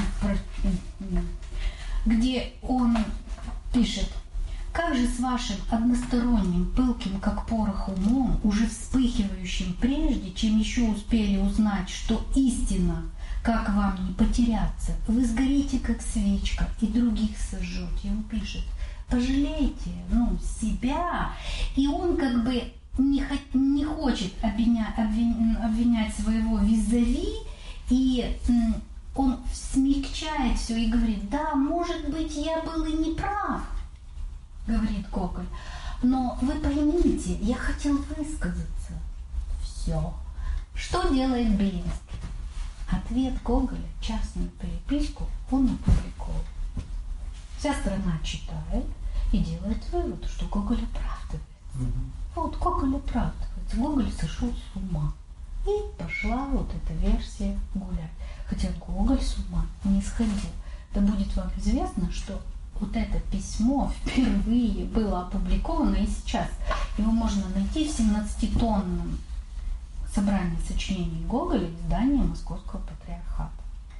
Где он пишет: как же с вашим односторонним, пылким, как порох умом, уже вспыхивающим прежде, чем еще успели узнать, что истина, как вам не потеряться, вы сгорите, как свечка, и других сожжете. Он пишет: пожалейте, ну, себя. И он как бы не, не хочет обвинять, обвинять своего визави, и он смягчает все и говорит: да, может быть, я был и не прав, говорит Гоголь, но вы поймите, я хотел высказаться. Все. Что делает Белинский? Ответ Гоголя, частную переписку, он опубликовал. Вся страна читает и делает вывод, что Гоголь оправдывается. Mm-hmm. Вот Гоголь оправдывается. Гоголь сошел с ума. И пошла вот эта версия гулять. Хотя Гоголь с ума не сходил. Да будет вам известно, что вот это письмо впервые было опубликовано и сейчас. Его можно найти в семнадцатитонном собрании сочинений Гоголя, издания Московского патриархата.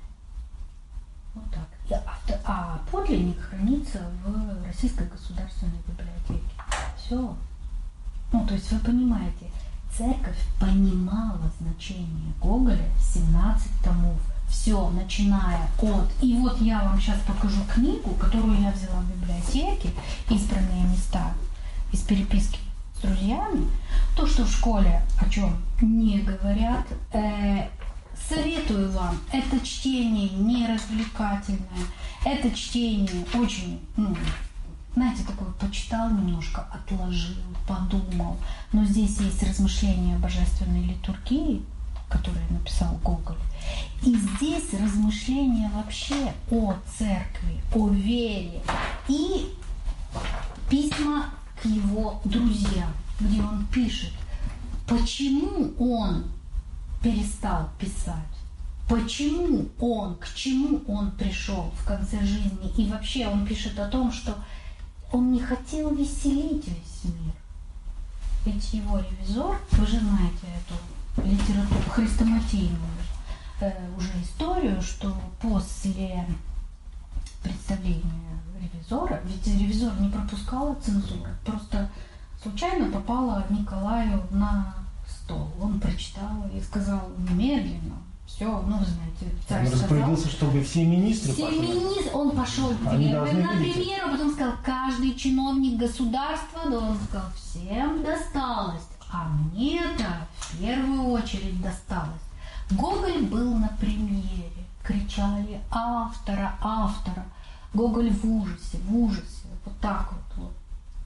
Вот так. А подлинник хранится в Российской государственной библиотеке. Все. Ну, то есть вы понимаете, церковь понимала значение Гоголя в семнадцать томов. Все, начиная от... И вот я вам сейчас покажу книгу, которую я взяла в библиотеке, «Избранные места» из переписки с друзьями. То, что в школе о чем не говорят. Э, советую вам. Это чтение не развлекательное. Это чтение очень... Ну, знаете, такое почитал немножко, отложил, подумал. Но здесь есть размышления о божественной литургии, которые написал Гоголь. И здесь размышления вообще о церкви, о вере. И письма к его друзьям, где он пишет, почему он перестал писать, почему он, к чему он пришел в конце жизни. И вообще он пишет о том, что он не хотел веселить весь мир. Ведь его ревизор, вы же знаете эту литературу хрестоматийную э, уже историю, что после представления ревизора, ведь ревизор не пропускала цензуру, просто случайно попала Николаю на стол. Он прочитал и сказал немедленно. Все, ну вы знаете, царь он распорядился, чтобы все министры все пошли. Министры, он пошел первым на премьеру, а потом сказал, каждый чиновник государства, да, он сказал, всем досталось, а мне-то в первую очередь досталось. Гоголь был на премьере, кричали автора, автора. Гоголь в ужасе, в ужасе, вот так вот, вот.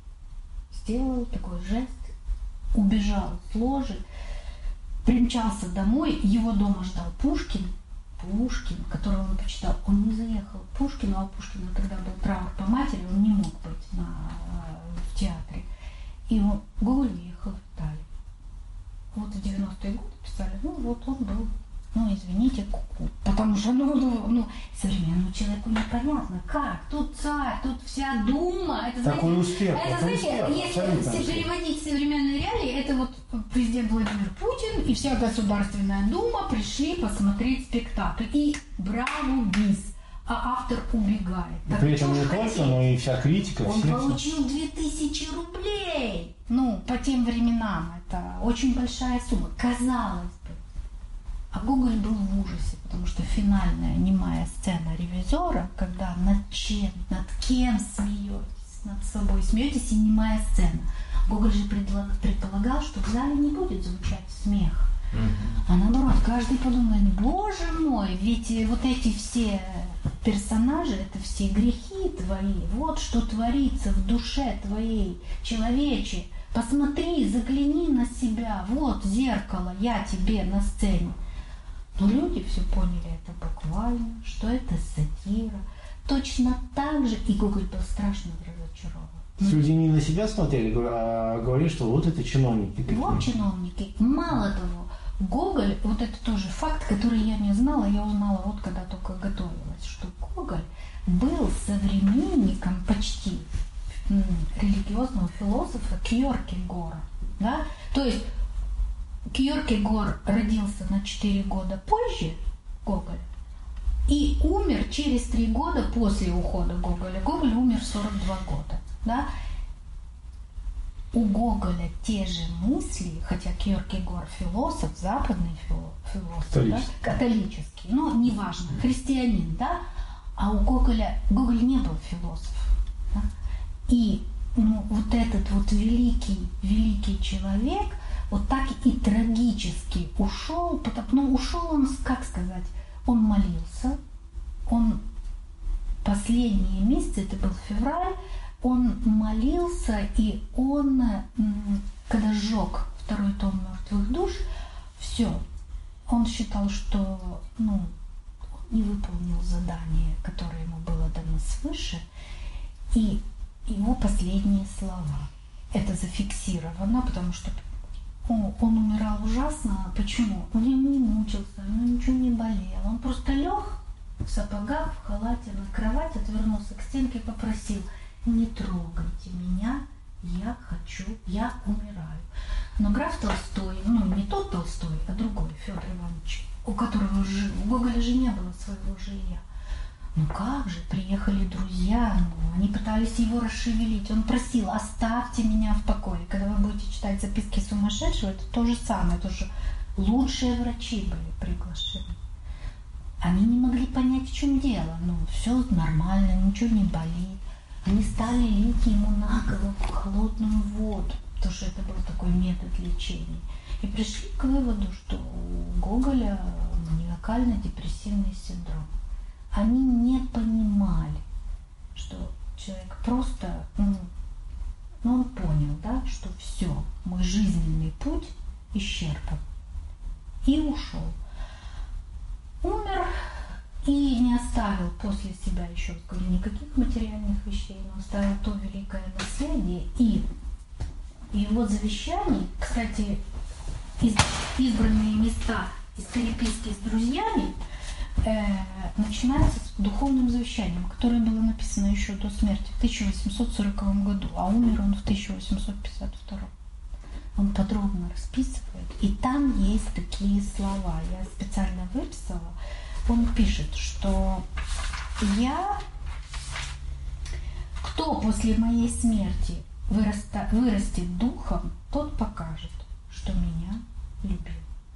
Сделал такой жест, убежал с ложи. Примчался домой, его дома ждал Пушкин, Пушкин, которого он почитал, он не заехал к Пушкину, а у Пушкина тогда был траур по матери, он не мог быть на, в театре. И он, Гоголь уехал в Италию. Вот в девяностые годы писали, ну вот он был, ну извините, ку-ку, потому что, ну, ну, ну современному человеку непонятно, как, тут царь, тут вся дума, это, такой знаете, успех, это, знаете, если, если переводить в современные реалии, это вот президент Владимир Путин и вся Государственная Дума пришли посмотреть спектакль, и браво, бис, а автор убегает. И при этом не только, но и вся критика. Он все получил две тысячи рублей, ну, по тем временам, это очень большая сумма, казалось бы. А Гоголь был в ужасе, потому что финальная немая сцена ревизора, когда над чем, над кем смеетесь, над собой смеетесь, и немая сцена. Гоголь же предполагал, что в зале не будет звучать смех. Mm-hmm. А наоборот, каждый подумает, боже мой, ведь вот эти все персонажи, это все грехи твои, вот что творится в душе твоей, человече. Посмотри, загляни на себя, вот зеркало, я тебе на сцене. Но люди все поняли это буквально, что это сатира. Точно так же и Гоголь был страшно разочарован. Люди не на себя смотрели, а говорили, что вот это чиновники. Вот чиновники. Мало того, Гоголь, вот это тоже факт, который я не знала, я узнала вот когда только готовилась, что Гоголь был современником почти религиозного философа Кьеркегора. Да? То есть Кьеркегор родился на четыре года позже Гоголя и умер через три года после ухода Гоголя. Гоголь умер в сорок два года. Да? У Гоголя те же мысли, хотя Кьеркегор философ, западный философ, католический, да? Католический, но неважно, христианин, да? А у Гоголя, Гоголь не был философ. Да? И ну, вот этот вот великий, великий человек вот так и трагически ушел, потому, ну, ушел он, как сказать, он молился, он последние месяцы, это был февраль, он молился, и он, когда сжег второй том «Мертвых душ», все, он считал, что ну, он не выполнил задание, которое ему было дано свыше, И его последние слова. Это зафиксировано, потому что он, он умирал ужасно. Почему? Он не мучился, у него ничего не болело. Он просто лег в сапогах, в халате на кровать, отвернулся к стенке и попросил: не трогайте меня, я хочу, я умираю. Но граф Толстой, ну не тот Толстой, а другой, Федор Иванович, у которого жил, у Гоголя же не было своего жилья. Ну как же, приехали друзья, ну, они пытались его расшевелить. Он просил: оставьте меня в покое. Когда вы будете читать записки сумасшедшего, это то же самое, это же лучшие врачи были приглашены. Они не могли понять, в чем дело. Ну, все нормально, ничего не болит. Они стали лить ему на голову холодную воду, потому что это был такой метод лечения. И пришли к выводу, что у Гоголя маниакально-депрессивный синдром. Они не понимали, что человек просто, ну, ну он понял, да, что все, мой жизненный путь исчерпан. И ушел. Умер и не оставил после себя, еще говорю, никаких материальных вещей, но оставил то великое наследие. И его завещание, кстати, из, избранные места из переписки с друзьями, э, начинается с духовным завещанием, которое было написано еще до смерти в тысяча восемьсот сороковом году, а умер он в тысяча восемьсот пятьдесят втором. Он подробно расписывает, и там есть такие слова, я специально выписала. Он пишет, что я, кто после моей смерти выраста, вырастет духом, тот покажет, что меня любил.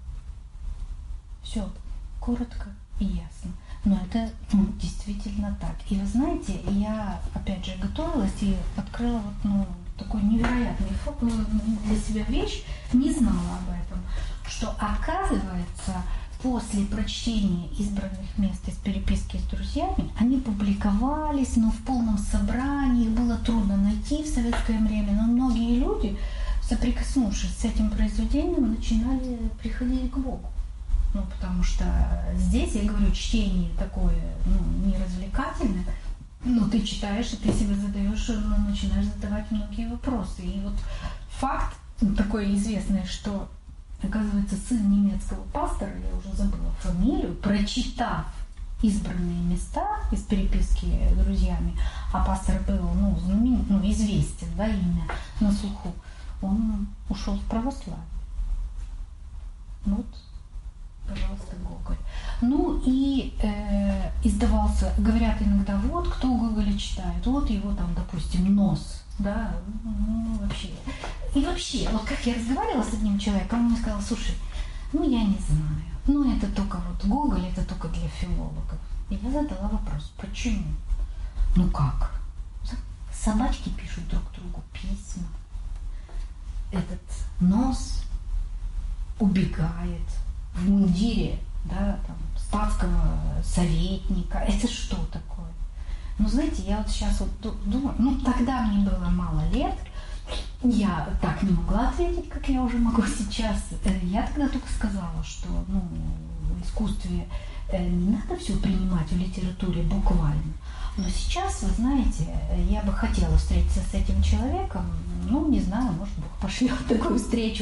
Все коротко и ясно. Но это ну, действительно так. И вы знаете, я опять же готовилась и открыла вот, ну, такой невероятный для себя вещь, не знала об этом, что оказывается после прочтения избранных мест из переписки с друзьями они публиковались, но в полном собрании, их было трудно найти в советское время, но многие люди, соприкоснувшись с этим произведением, начинали приходить к Богу. Ну, потому что здесь, я говорю, чтение такое, ну, не развлекательное, но ты читаешь, и ты себе задаешь, ну, начинаешь задавать многие вопросы. И вот факт такой известный, что, оказывается, сын немецкого пастора, я уже забыла фамилию, прочитав избранные места из переписки с друзьями, а пастор был, ну, знаменит, ну, известен, да, имя на слуху, он ушел в православие. Вот. Пожалуйста, Гоголь. Ну и э, издавался, говорят иногда, вот кто Гоголя читает, вот его там, допустим, нос, да, ну вообще. И вообще, вот как я разговаривала с одним человеком, он мне сказал: слушай, ну я не знаю, ну это только вот Гоголь, это только для филологов. И я задала вопрос, почему? Ну как? Собачки пишут друг другу письма, этот нос убегает в мундире, да, там, статского советника. Это что такое? Ну, знаете, я вот сейчас вот думаю, ну, тогда мне было мало лет, я так не могла ответить, как я уже могу сейчас. Я тогда только сказала, что, ну, в искусстве не надо все принимать в литературе буквально. Но сейчас, вы знаете, я бы хотела встретиться с этим человеком, ну, не знаю, может, Бог пошлет такую встречу.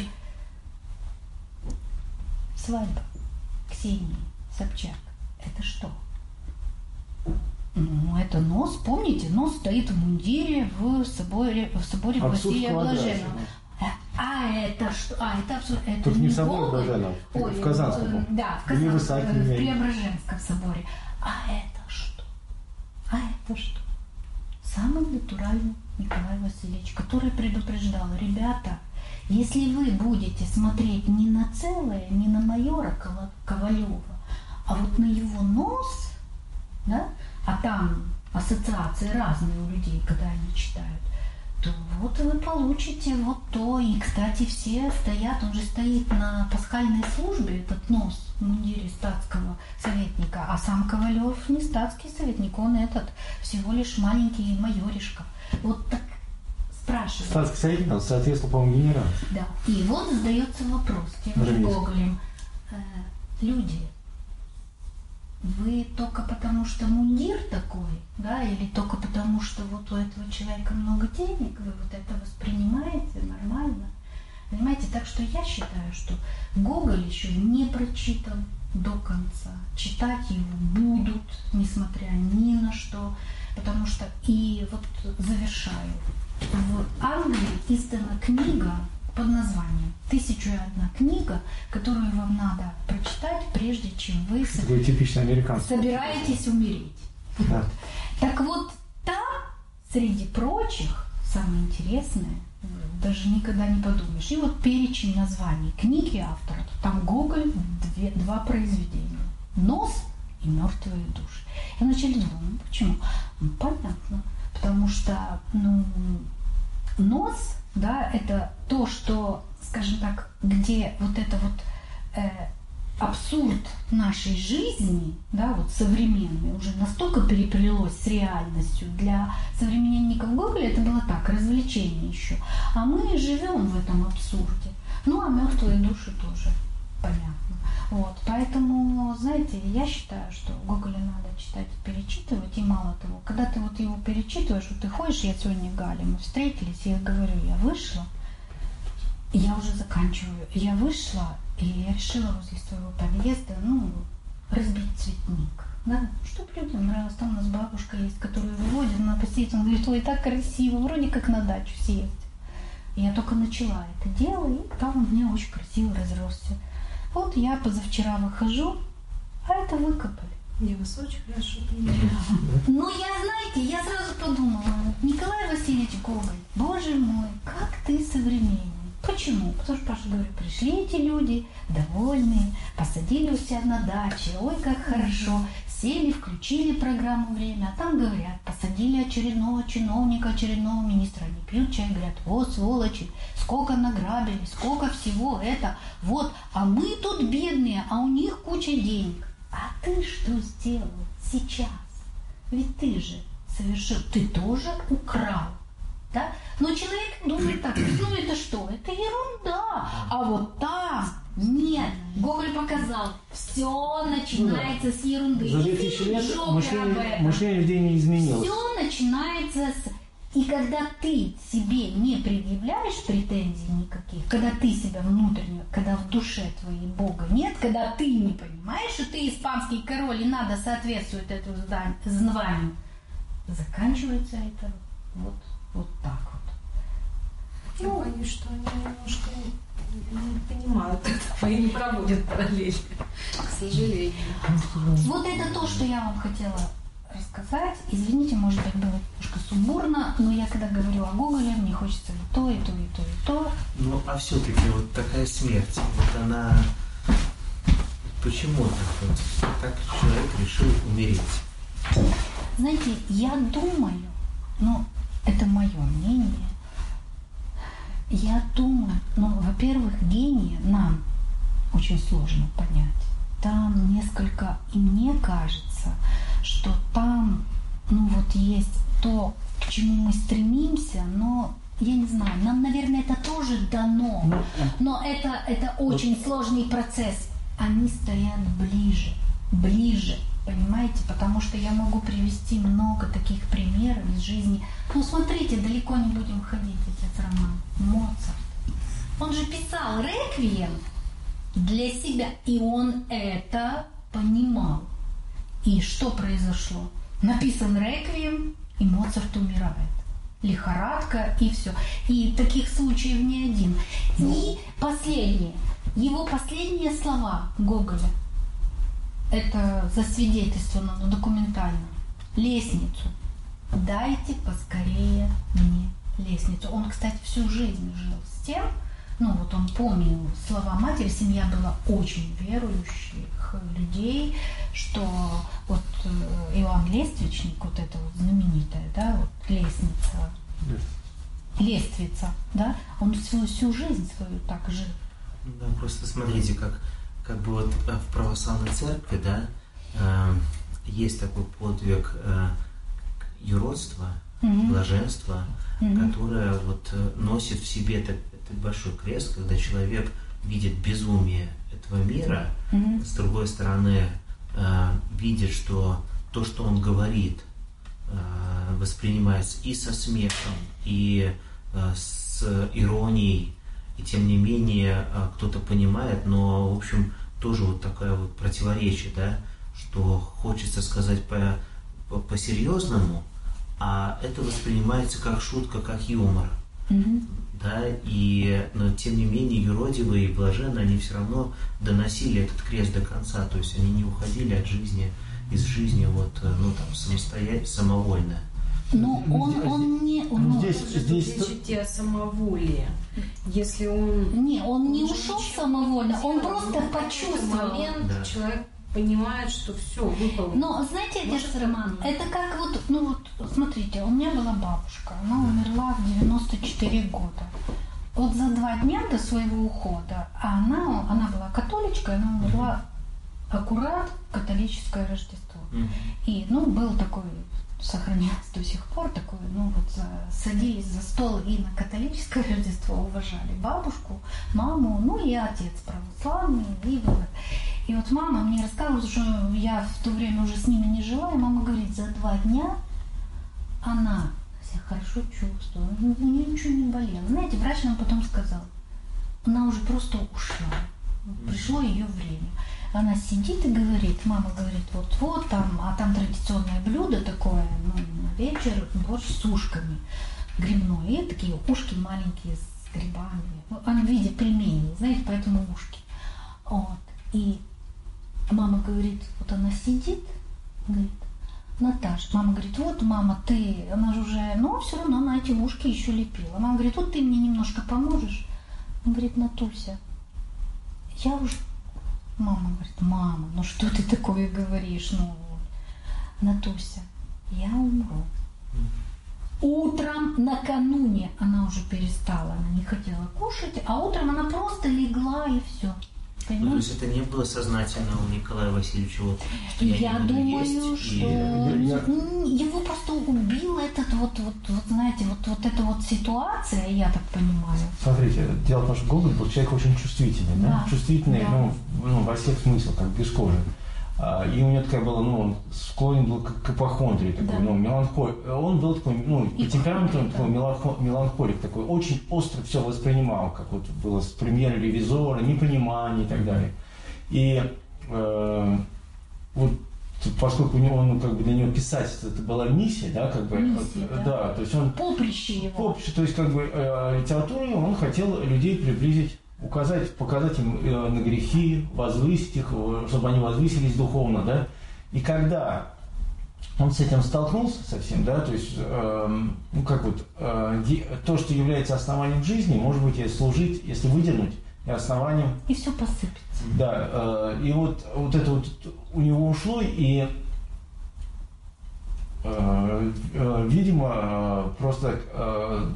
Свадьба Ксении Собчак. Это что? Ну, это нос, помните, нос стоит в мундире в соборе, в соборе Василия Блаженного. А это что? А, это абсолютно... Это тут не не в соборе Блаженного, в Казанском. Да, в Казанском, в Преображенском соборе. А это что? А это что? Самый натуральный Николай Васильевич, который предупреждал: ребята, если вы будете смотреть не на целое, не на майора Ковалева, а вот на его нос, да, а там ассоциации разные у людей, когда они читают, то вот вы получите вот то. И, кстати, все стоят, он же стоит на пасхальной службе, этот нос в мундире статского советника, а сам Ковалев не статский советник, он этот всего лишь маленький майоришка. Вот так спрашивают. Статский советник, он соответствовал, по-моему, генерал. Да. И вот задается вопрос тем же Гоголем. Э, люди, вы только потому, что мундир такой, да, или только потому, что вот у этого человека много денег, вы вот это воспринимаете нормально. Понимаете, так что я считаю, что Гоголь еще не прочитан до конца. Читать его будут, несмотря ни на что, потому что, и вот завершаю, в Англии издана книга под названием «Тысяча и одна книга», которую вам надо прочитать, прежде чем вы Такой типичный американский. собираетесь умереть. Да. Вот. Так вот, там, среди прочих, самое интересное, даже никогда не подумаешь. И вот перечень названий книги автора. Там Гоголь, две, два произведения. «Нос» и «Мертвые души». Я вначале думала, ну почему? Ну, понятно. Потому что, ну, «Нос», да, это то, что, скажем так, где вот это вот э, абсурд нашей жизни, да, вот современный, уже настолько переплелось с реальностью. Для современников Гоголя это было так, развлечение еще. А мы живем в этом абсурде. Ну, а «Мертвые души» тоже, понятно. Вот, поэтому, знаете, я считаю, что Гоголя надо читать и перечитывать, и мало того, когда ты вот его перечитываешь, вот ты ходишь, я сегодня Галя, мы встретились, и я говорю, я вышла, я уже заканчиваю, я вышла, и я решила возле своего подъезда, ну, разбить цветник, да, чтобы людям нравилось. Там у нас бабушка есть, которую выводит, она посидит, он говорит, ой, так красиво, вроде как на дачу съездить. И я только начала это дело, и там у меня очень красиво разросся. Вот я позавчера выхожу, а это выкопали. Я вас очень хорошо понимаю. Ну, я, знаете, я сразу подумала, Николай Васильевич Гоголь, боже мой, как ты современный. Почему? Потому что, Паша, говорю, пришли эти люди, довольные, посадили у себя на даче, ой, как хорошо, сели, включили программу «Время», а там говорят, посадили очередного чиновника, очередного министра, они пьют чай, говорят, вот сволочи, сколько награбили, сколько всего это, вот, а мы тут бедные, а у них куча денег. А ты что сделал сейчас? Ведь ты же совершил, ты тоже украл. Да? Но человек думает так, ну это что? Это ерунда. А вот там нет. Гоголь показал, все начинается с ерунды. За две тысячи лет мышление, мышление людей не изменилось. Все начинается с... И когда ты себе не предъявляешь претензий никаких, когда ты себя внутренне, когда в душе твоей Бога нет, когда ты не понимаешь, что ты испанский король и надо соответствовать этому званию, заканчивается это вот. Вот так вот. Я ну, боюсь, что они немножко не понимают этого и не проводят параллели, к сожалению. Вот это то, что я вам хотела рассказать. Извините, может быть, было немножко сумбурно, но я когда говорю о Гоголе, мне хочется и то, и то, и то, и то. Ну, а все-таки вот такая смерть, вот она... Почему так вот? Так человек решил умереть? Знаете, я думаю, ну, это мое мнение. Я думаю, ну, во-первых, гения нам очень сложно понять. Там несколько, и мне кажется, что там, ну, вот есть то, к чему мы стремимся, но я не знаю, нам, наверное, это тоже дано, но это, это очень сложный процесс. Они стоят ближе, ближе. Понимаете? Потому что я могу привести много таких примеров из жизни. Ну, смотрите, далеко не будем ходить, этот роман. Моцарт. Он же писал реквием для себя, и он это понимал. И что произошло? Написан реквием, и Моцарт умирает. Лихорадка, и все. И таких случаев не один. И последнее. Его последние слова Гоголя. Это засвидетельствовано, но документально. Лестницу. Дайте поскорее мне лестницу. Он, кстати, всю жизнь жил с тем, ну вот он помнил слова матери, семья была очень верующих людей, что вот Иоанн Лествичник, вот это вот знаменитая, да, вот лестница, лествица, да, он всю, всю жизнь свою так жил. Да, просто смотрите, как как бы вот в православной церкви, да, э, есть такой подвиг э, юродства, mm-hmm. блаженства, mm-hmm. которое вот носит в себе этот, этот большой крест, когда человек видит безумие этого мира, mm-hmm. с другой стороны э, видит, что то, что он говорит, э, воспринимается и со смехом, и э, с иронией, и тем не менее э, кто-то понимает, но, в общем, тоже вот такое вот противоречие, да, что хочется сказать по, по, по-серьезному, а это воспринимается как шутка, как юмор. Mm-hmm. Да, и, но тем не менее юродивые и блаженные, они все равно доносили этот крест до конца, то есть они не уходили от жизни, из жизни вот, ну, там, самостоятельно, самовольно. Но он, он не... Он, здесь, здесь... Речь идти о самоволии. Если он... Не, он не ушел самовольно, он просто почувствовал. Момент да. Человек понимает, что все, выпало. Но, знаете, отец Роман, это как вот, ну вот, смотрите, у меня была бабушка, она умерла в девяносто четыре года. Вот за два дня до своего ухода, а она, она была католичкой, она умерла аккурат католическое Рождество. И, ну, был такой, сохранялось до сих пор такое, ну, вот за, садились за стол и на католическое Рождество уважали бабушку, маму, ну и отец православный, и вот. И вот мама мне рассказывала, что я в то время уже с ними не жила, и мама говорит, за два дня она себя хорошо чувствовала, у нее ничего не болело. Знаете, врач нам потом сказал, она уже просто ушла, пришло ее время. Она сидит и говорит, мама говорит, вот-вот там, а там традиционное блюдо такое, ну, на вечер, борщ с ушками грибной, и такие ушки маленькие с грибами, они в виде пельменей, знаете, поэтому ушки. Вот. И мама говорит, вот она сидит, говорит, Наташа, мама говорит, вот, мама, ты, она же уже, ну, все равно она эти ушки еще лепила. Мама говорит, вот ты мне немножко поможешь. Она говорит, Натуся, я уже... Мама говорит, мама, ну что ты такое говоришь? Ну, Натуся, я умру. Утром накануне она уже перестала, она не хотела кушать, а утром она просто легла и все. Ну, то есть это не было сознательно у Николая Васильевича, вот, что я, я не буду думаю, есть, что и... его просто убил этот вот, вот, вот, знаете, вот, вот эта вот ситуация, я так понимаю. Смотрите, дело в том, что Гоголь был человек очень чувствительный, да? Да. Чувствительный, Да. ну, ну, во всех смыслах, как без кожи. А, и у него такая была, ну, он склонен был к, к ипохондрии, такой, Да. ну, меланхолик. Он был такой, ну, по темпераменту он такой меланхо- меланхолик, такой, очень остро все воспринимал, как вот было с премьерой ревизора, непонимание и так далее. И э, вот поскольку у него, ну, как бы для него писать это была миссия, да, как бы, Миссия, да. да. да, то есть он Поприще его. поприще, то есть как бы э, литературой он хотел людей приблизить, указать, показать им э, на грехи, возвысить их, чтобы они возвысились духовно, да. И когда он с этим столкнулся совсем, да, то есть, э, ну как вот, э, то, что является основанием жизни, может быть, и служить, если выдернуть, и основанием. И все посыпется. Да, э, и вот, вот это вот у него ушло, и, э, э, видимо, э, просто э,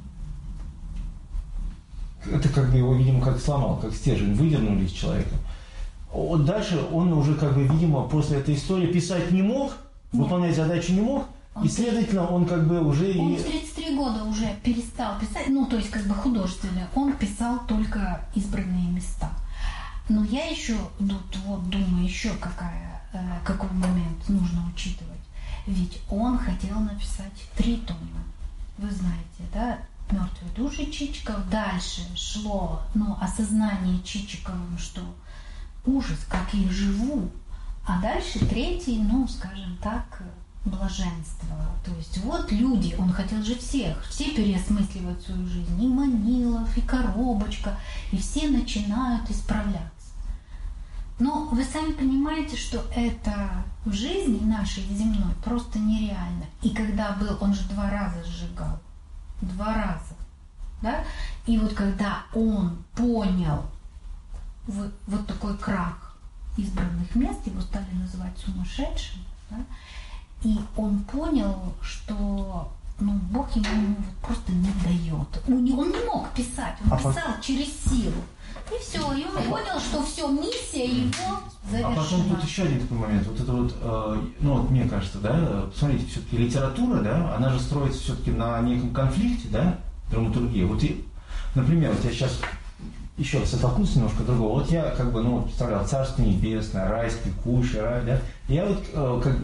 это как бы его, видимо, как сломал, как стержень, выдернули из человека. Вот дальше он уже, как бы, видимо, после этой истории писать не мог, Нет. выполнять задачу не мог, Он и, следовательно, он как бы уже... Он и... в тридцать три года уже перестал писать, ну, то есть как бы художественно, он писал только избранные места. Но я еще тут вот думаю, еще какая, э, какой момент нужно учитывать. Ведь он хотел написать три тома. Вы знаете, да? «Мертвые души» Чичиков. Дальше шло, ну, осознание Чичиковым, что ужас, как я живу. А дальше третий, ну, скажем так, блаженство. То есть вот люди, он хотел же всех, все переосмысливают свою жизнь. И Манилов, и Коробочка, и все начинают исправляться. Но вы сами понимаете, что это в жизни нашей земной просто нереально. И когда был, он же два раза сжигал. Два раза. Да? И вот когда он понял вот, вот такой крах избранных мест, его стали называть сумасшедшим, да? И он понял, что, ну, Бог ему вот просто не дает. Он не, он не мог писать, он а писал по... через силу. И все, и он а понял, по... что все, миссия его завершена. А потом тут еще один такой момент. Вот это вот, э, ну вот мне кажется, да, посмотрите, все-таки литература, да, она же строится все-таки на неком конфликте, да, драматургии. Вот и, например, вот я сейчас еще раз, оттолкнуться немножко другого. Вот я как бы, ну, представлял Царство Небесное, райский кущ, рай, да. Я вот э, как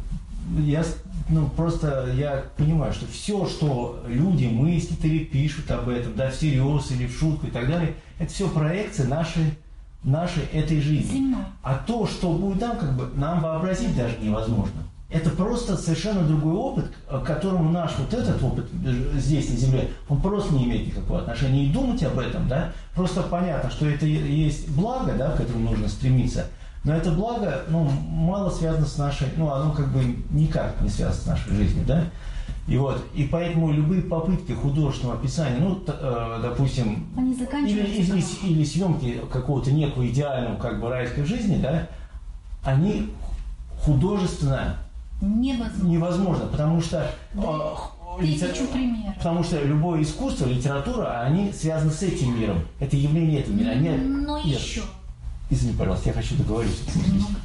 я, ну, просто я понимаю, что все, что люди мыслят или пишут об этом, да, всерьез или в шутку и так далее, это все проекции нашей, нашей этой жизни. Земля. А то, что будет там, как бы, нам вообразить даже невозможно. Это просто совершенно другой опыт, к которому наш вот этот опыт здесь, на Земле, он просто не имеет никакого отношения. И думать об этом, да, просто понятно, что это есть благо, да, к которому нужно стремиться, но это благо, ну, мало связано с нашей, ну, оно как бы никак не связано с нашей жизнью, да. И вот, и поэтому любые попытки художественного описания, ну, т, э, допустим, Они или, или, или съемки какого-то некого идеального, как бы, райской жизни, да, они художественно невозможно, невозможно потому что да, э, литер... примеров. потому что любое искусство, литература, они связаны с этим миром. Это явление этого мира. Они... Но Нет. еще. Извини, пожалуйста, я хочу договориться. Много.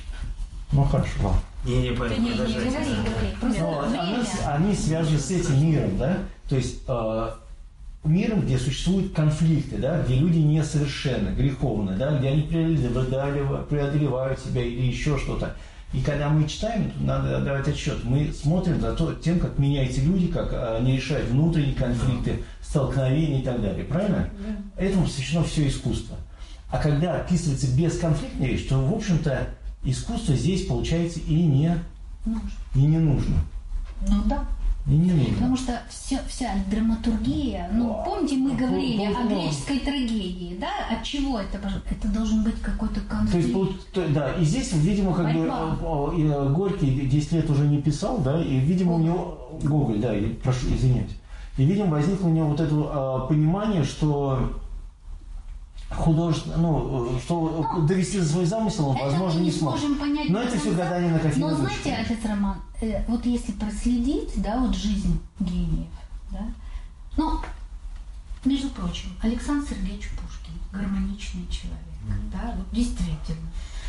Ну хорошо, ладно. Не, не, Ты понял, не, не продолжайте. говори, говори. Просто Ну, они, время. они связаны с этим миром, да? То есть э, миром, где существуют конфликты, да, где люди несовершенны, греховны, да, где они преодолевают, преодолевают себя или еще что-то. И когда мы читаем, надо давать отсчет. Мы смотрим за то, тем, как меняются люди, как они решают внутренние конфликты, столкновения и так далее. Правильно? Этому посвящено все искусство. А когда описывается бесконфликтная вещь, то, в общем-то, искусство здесь получается и не, Нужно. и не нужно. Ну да. И не нужно. Потому что все, вся драматургия, ну, помните, мы говорили ну, о ну, греческой трагедии, да? От чего это? Это должен быть какой-то То конфликт. есть, вот, то- да, и здесь, видимо, как бы Борьба. э, э, Горький десять лет уже не писал, да, и, видимо, у него, Гоголь, да, и, прошу извинять, и, видимо, возникло у него вот это э, понимание, что художественно, ну, э, что Ну, довести свой замысел он, Это возможно, мы не не сможет. сможем понять. Но до это все конца. гадание на кофейной Но гуще. знаете, отец Роман, э, вот если проследить, да, вот жизнь гениев, да, ну, между прочим, Александр Сергеевич Пушкин, гармоничный человек, да, вот действительно.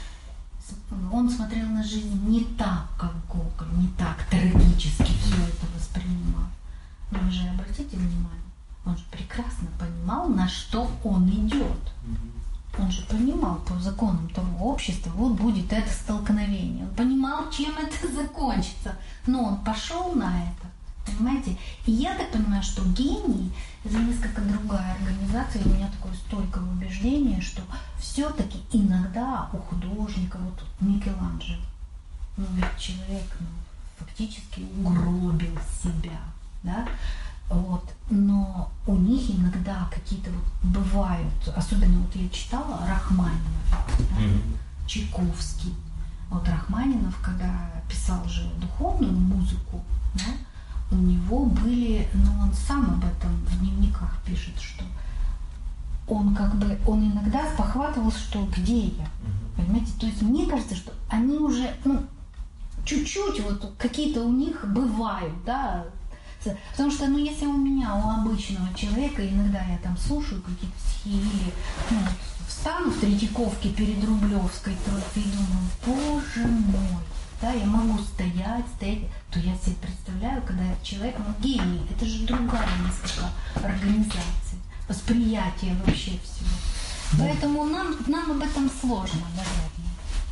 Он смотрел на жизнь не так, как Гоголь, не так трагически все это воспринимал. Но вы же обратите внимание, он же прекрасно понимал, на что он идет. Он же понимал по законам того общества, вот будет это столкновение. Он понимал, чем это закончится. Но он пошел на это. Понимаете? И я так понимаю, что гений — это несколько другая организация. И у меня такое стойкое убеждение, что все-таки иногда у художника, вот Микеланджело, ну ведь человек, ну, фактически угробил себя, да? Вот. Но у них иногда какие-то вот бывают, особенно вот я читала Рахманинова, да? Мгм. Чайковский. Вот Рахманинов, когда писал же духовную музыку, да, у него были, ну он сам об этом в дневниках пишет, что он как бы, он иногда спохватывался, что где я, понимаете, то есть мне кажется, что они уже, ну, чуть-чуть вот какие-то у них бывают, да, потому что, ну, если у меня, у обычного человека, иногда я там слушаю какие-то стихи или, ну, встану в Третьяковке перед Рублевской тройкой и думаю, боже мой, да, я могу стоять, стоять, то я себе представляю, когда человек, ну, гений, это же другая несколько организация, восприятие вообще всего. Поэтому нам, нам об этом сложно, наверное.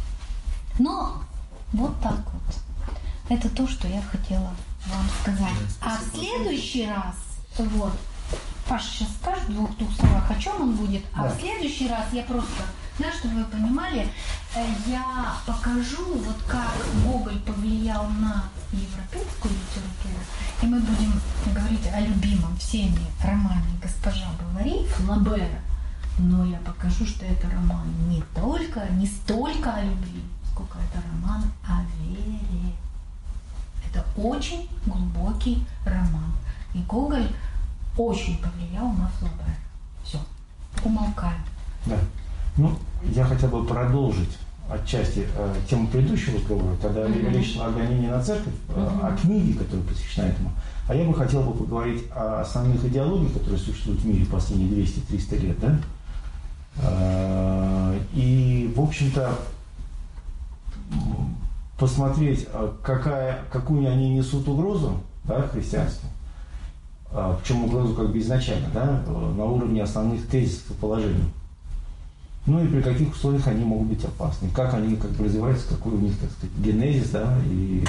Но вот так вот. Это то, что я хотела вам сказать. А в следующий раз, вот, Паша сейчас скажет в двух-двух словах, о чем он будет, а Да. в следующий раз я просто, да, чтобы вы понимали, э, я покажу, вот как Гоголь повлиял на европейскую литературу, и мы будем говорить о любимом всеми романе «Госпожа Бовари» Флабера, но я покажу, что это роман не только, не столько о любви, сколько это роман о вере. Это очень глубокий роман. И Гоголь очень повлиял на Флабера. Все, умолкаем. Да. Ну, я хотел бы продолжить отчасти э, тему предыдущего разговора, когда Мгм. речь шла о гонении на церковь, э, Мгм. о книге, которая посвящена этому. А я бы хотел бы поговорить о основных идеологиях, которые существуют в мире последние двести-триста лет, да? Э, и, в общем-то, м, посмотреть, э, какая, какую они несут угрозу, да, христианству. причем угрозу как бы изначально, да, на уровне основных тезисов и положений. Ну и при каких условиях они могут быть опасны, как они как бы развиваются, какой у них, так сказать, генезис, да, и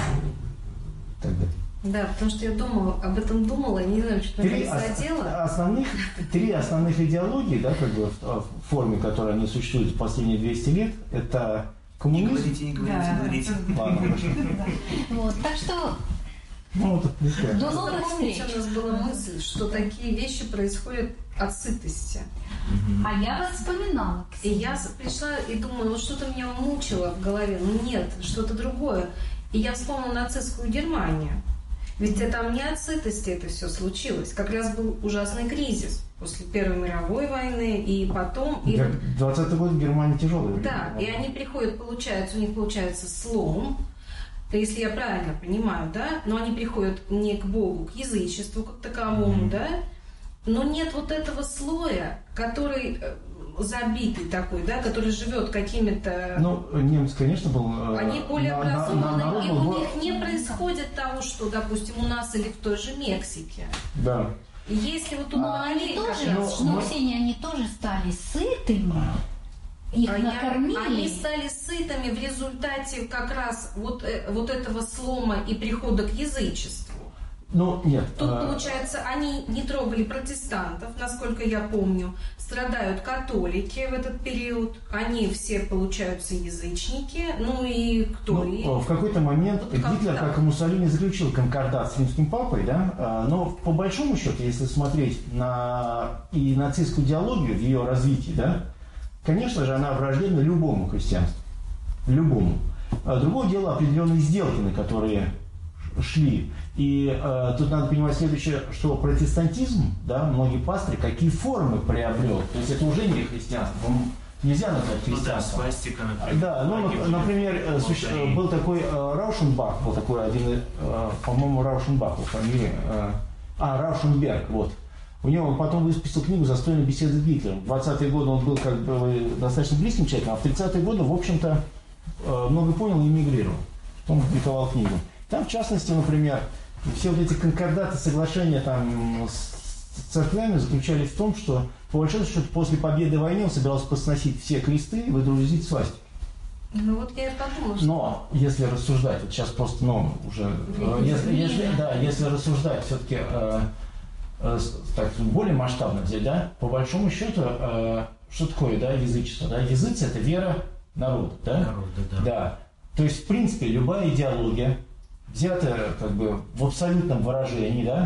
так далее. Да, потому что я думала, об этом думала, не знаю, что три я задела. Основных, три основных идеологии, да, как бы в форме, которой они существуют последние двести лет, это коммунизм. Не говорите, не говорите, да. говорите. Ладно, хорошо. Вот, так что Ну, вот, до новых встреч. Помните, у нас была мысль, что такие вещи происходят от сытости. А я вас вспоминала. И я пришла и думаю, ну что-то меня мучило в голове. Ну нет, что-то другое. И я вспомнила нацистскую Германию. Ведь там не от сытости это все случилось. Как раз был ужасный кризис после Первой мировой войны, и потом... И... двадцатый год в Германии тяжелый. Да, и они приходят, получается, у них получается слом, если я правильно понимаю, да, но они приходят не к Богу, к язычеству как таковому, mm-hmm. да, но нет вот этого слоя, который забитый такой, да, который живет какими-то... Ну, немец, конечно, был... Они более на, образованы, на, на, и был... у них не происходит того, что, допустим, у нас или в той же Мексике. Да. Если вот у Но они тоже, но, Ксения, они тоже стали сытыми. Их а накормили. Я, они стали сытыми в результате как раз вот, вот этого слома и прихода к язычеству. Ну, нет. Тут, а... получается, они не трогали протестантов, насколько я помню. Страдают католики в этот период. Они все, получаются, язычники. Ну и кто? Ну, и... В какой-то момент вот как, Гитлер, да. как и Муссолини, заключил конкордат с римским папой, да? Но по большому счету, если смотреть на и нацистскую идеологию в ее развитии, да, конечно же, она враждебна любому христианству. Любому. Другое дело определенные сделки, на которые шли. И э, тут надо понимать следующее, что протестантизм, да, многие пастыри, какие формы приобрел. То есть это уже не христианство. Нельзя назвать христианством. Ну, да, свастика, например. Да, ну, например, суще... был такой э, Раушенбах, был такой один, э, по-моему, Раушенбах, по фамилии. Э, а, Раушенберг, вот. У него он потом выпустил книгу «Застольная беседа с Гитлером». В двадцатые годы он был как бы достаточно близким человеком, а в тридцатые годы, в общем-то, э, много понял и эмигрировал. Потом публиковал книгу. Там, в частности, например, все вот эти конкордаты, соглашения там, с церквями заключались в том, что, по большому счету, после победы в войне он собирался посносить все кресты и выдрузить свастику. Ну вот я и подумала, что... Но, если рассуждать, вот сейчас просто, ну, уже, э, если, если, да, если рассуждать все-таки э, э, так, более масштабно взять, да, по большому счету, э, что такое, да, язычество, да, языцтво – это вера народа, да? Народа, да. Да. То есть, в принципе, любая идеология, взятая как бы в абсолютном выражении, да,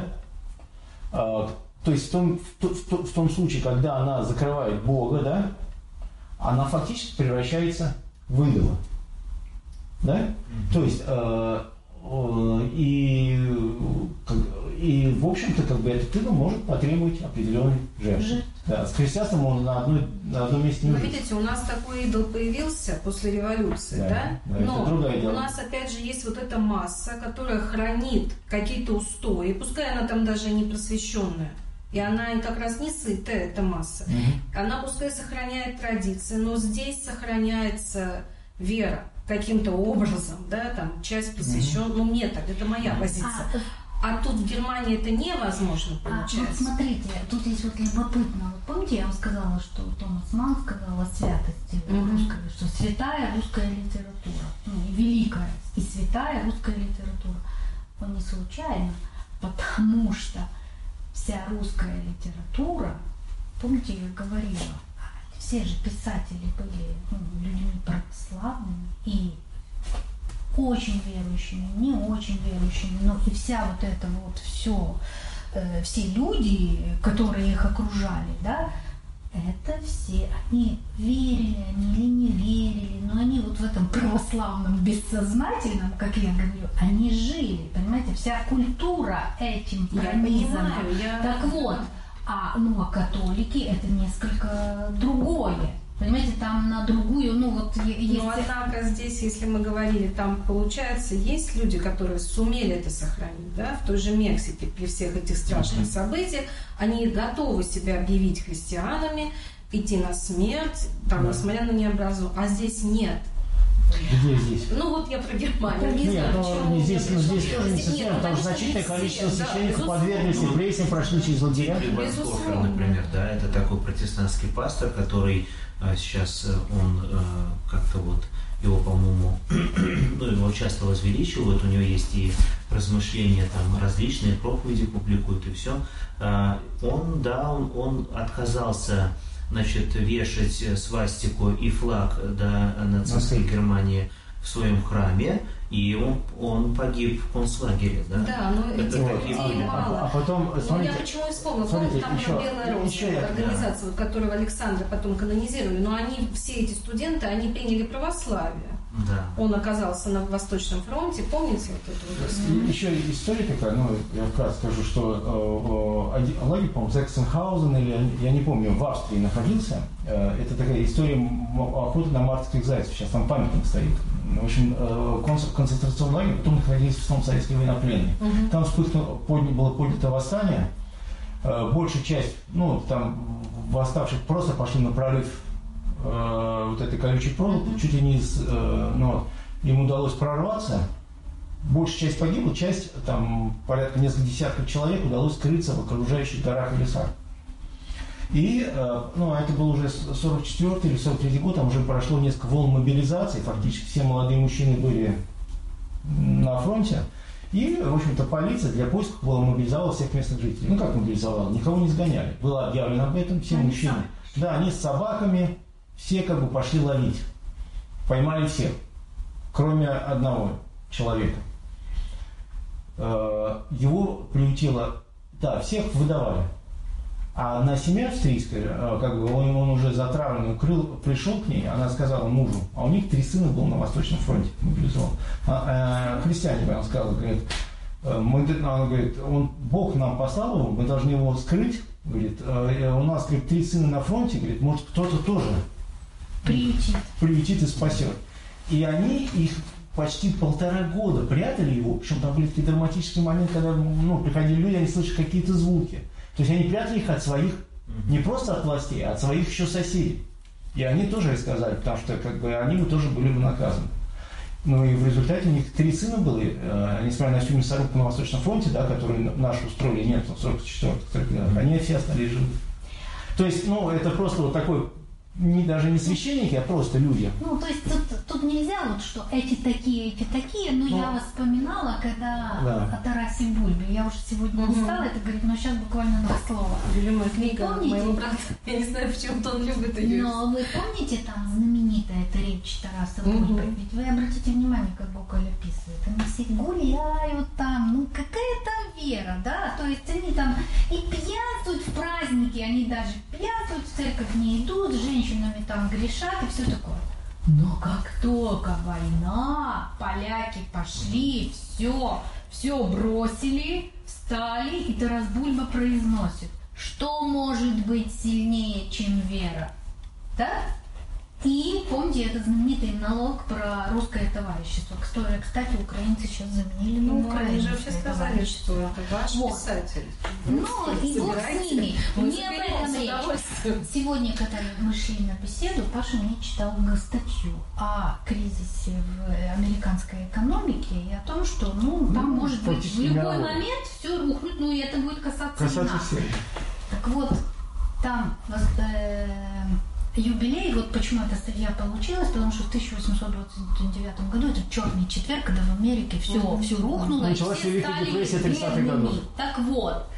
э, то есть в том, в, в, в том случае, когда она закрывает Бога, да, она фактически превращается в идола. Да? Mm-hmm. То есть э, э, и, как, и в общем-то как бы этот идол может потребовать определенной жертвы. Да, с христианством он на, одной, на одном месте не Но жит. видите, у нас такой идол появился после революции, да? Да? Да, но другая у дело. нас опять же есть вот эта масса, которая хранит какие-то устои, пускай она там даже не просвещенная. И она как раз не сытая, эта масса. Угу. Она пускай сохраняет традиции, но здесь сохраняется вера каким-то образом, да, там часть посвящена, угу. ну мне так, это моя позиция. А, а тут в Германии это невозможно получается. А, вот смотрите, тут есть вот любопытно. Вот помните, я вам сказала, что Томас Манн сказал о святости угу. русской, что святая русская литература, ну, великая и святая русская литература. Он не случайно, потому что вся русская литература, помните, я говорила, все же писатели были ну, людьми православными и очень верующими, не очень верующими, но и вся вот эта вот все, э, все люди, которые их окружали, да, это все, они верили, они или не верили, но они вот в этом православном бессознательном, как я говорю, они жили, понимаете, вся культура этим пронизана. Я... Так вот, а, ну, а католики это несколько другое. Понимаете, там на другую, ну вот есть... Но однако здесь, если мы говорили, там получается, есть люди, которые сумели это сохранить, да, в той же Мексике при всех этих страшных событиях, они готовы себя объявить христианами, идти на смерть, там, да. несмотря на необразованность, а здесь нет. Где здесь? Ну вот я про Германию. Не Нет, знаю, но почему не здесь, но здесь тоже не Нет, совсем, ну, потому что конечно, значительное не количество все, да, священников безусловно. подверглись репрессиям, прошли через лагеря. Дмитрий Ванскофер, Безусловно. например, да, это такой протестантский пастор, который а, сейчас э, он э, как-то вот его, по-моему, ну, его часто возвеличивают, у него есть и размышления, там, различные проповеди публикуют, и все. А, он, да, он, он отказался, значит, вешать свастику и флаг, да, нацистской Германии в своем храме, и он, он погиб в концлагере, да? Да, но Это этих вот, людей а- мало. А, а потом, Ну, смотрите, я почему и вспомнила, смотрите, помните, там еще- была Белая Роза, еще я- организация, вот, которую Александра потом канонизировали, но они, все эти студенты, они приняли православие. Да. Он оказался на Восточном фронте, помните вот эту вот историю? еще история такая, ну, я вкратце скажу, что э, э, лагерь, по-моему, Заксенхаузен, или я не помню, в Австрии находился. Э, это такая история м- охоты на мартовских зайцев, сейчас там памятник стоит. В общем, э, конц- концентрационный лагерь, потом находились в том советские военнопленные. Мгм. Там вспыхнуло, подня- было поднято восстание, э, большая часть, ну, там, восставших просто пошли на прорыв э, вот этой колючей проволоки, Мгм. чуть ли не из, э, ну, вот, им удалось прорваться. Большая часть погибла, часть, там, порядка нескольких десятков человек удалось скрыться в окружающих горах и лесах. И, э, ну, это был уже сорок четвёртый или сорок третий год, там уже прошло несколько волн мобилизации, фактически все молодые мужчины были на фронте. И, в общем-то, полиция для поисков была мобилизовала всех местных жителей. Ну, как мобилизовала? Никого не сгоняли. Было объявлено об этом, все Они мужчины. сами. Да, они с собаками, все как бы пошли ловить. Поймали всех, кроме одного человека. Э, Его приютило, да, всех выдавали. А на семья австрийская, э, как бы он, он уже затравленный, укрыл, пришел к ней, она сказала мужу, а у них три сына было на Восточном фронте мобилизован. А, э, христиане, он сказал, говорит, э, мы, она говорит, он, Бог нам послал его, мы должны его скрыть. Говорит, э, у нас, говорит, три сына на фронте, говорит, может кто-то тоже Приютит. приютит и спасет. И они их почти полтора года прятали его, причем там были такие драматические моменты, когда, ну, приходили люди, они слышали какие-то звуки. То есть они прятали их от своих, не просто от властей, а от своих еще соседей. И они тоже рассказали, потому что как бы они бы тоже были бы наказаны. Ну и в результате у них три сына было, э, несмотря на всю мясорубку на Восточном фронте, да, которую наши устроили немцам в сорок четвёртых годах, они все остались живы. То есть, ну, это просто вот такой, не, даже не священники, а просто люди. Ну, то есть тут, тут нельзя вот, что эти такие, эти такие, но Ну, я вас вспоминала, когда да. о Тарасе Бульбе. Я уже сегодня не Мгм. стала это говорить, но сейчас буквально два слова. Любимая книга Помните? моего брата. Я не знаю, почему-то он любит ее. Но вы помните там знаменитая эта речь Тараса Мгм. Бульбы? Ведь вы обратите внимание, как Гоголь описывает. Они все гуляют там, ну какая там вера, да? То есть они там и пьянствуют в праздники, они даже пьянствуют, в церковь не идут, с женщинами там грешат и все такое. Но как только война, поляки пошли, все, все бросили, встали, и Тарас Бульба произносит, что может быть сильнее, чем вера? Да? И помните, это знаменитый монолог про русское товарищество, которое, кстати, украинцы сейчас заменили на Ну, они украинское же вообще сказали, что это ваш Вот. писатель. Ну, и бог с Собирайте. ними. Мы Не об заберем этом с речь. удовольствием. Сегодня, когда мы шли на беседу, Паша мне читал статью о кризисе в американской экономике и о том, что ну, там Ну, может быть в фактически любой мировой. момент все рухнуть, ну и это будет касаться, и Касаться нас. всех. Так вот, там э, юбилей, вот почему эта статья получилась, потому что в тысяча восемьсот двадцать девятом году, это черный четверг, когда в Америке все, Мгм. все рухнуло, и Началась все Великая стали депрессия тридцатых бедными. годов. Так вот,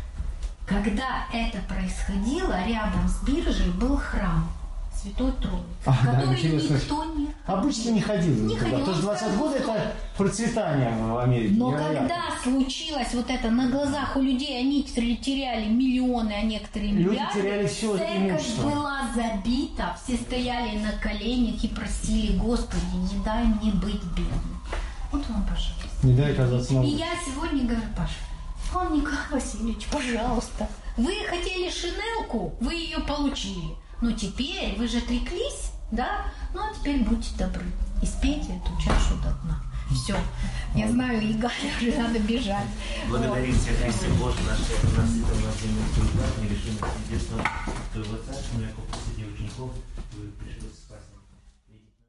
когда это происходило, рядом с биржей был храм Святой Троицы, А, в да, который интересно. никто не Обычно не ходил. Не туда. ходил, Потому что он двадцатые годы сказал, это процветание в Америке. Но невероятно. когда случилось вот это на глазах у людей, они теряли миллионы, а некоторые Люди миллиарды, теряли всё церковь имущество. была забита, все стояли на коленях и просили: Господи, не дай мне быть бедным. Вот вам, пожалуйста. Не дай оказаться на И улице. я сегодня говорю: Паша, Павел Николай Васильевич, пожалуйста, вы хотели шинелку, вы ее получили. Но теперь вы же отреклись, да? Ну а теперь будьте добры, испейте эту чашу до дна. Все. Я знаю, и Галя уже надо бежать. Благодарим Тебя, Христе Боже, наши насытом нас земных судьбах, не лишим нас небесного Твоего Царства, но я как посреди учеников, Твоих пришлось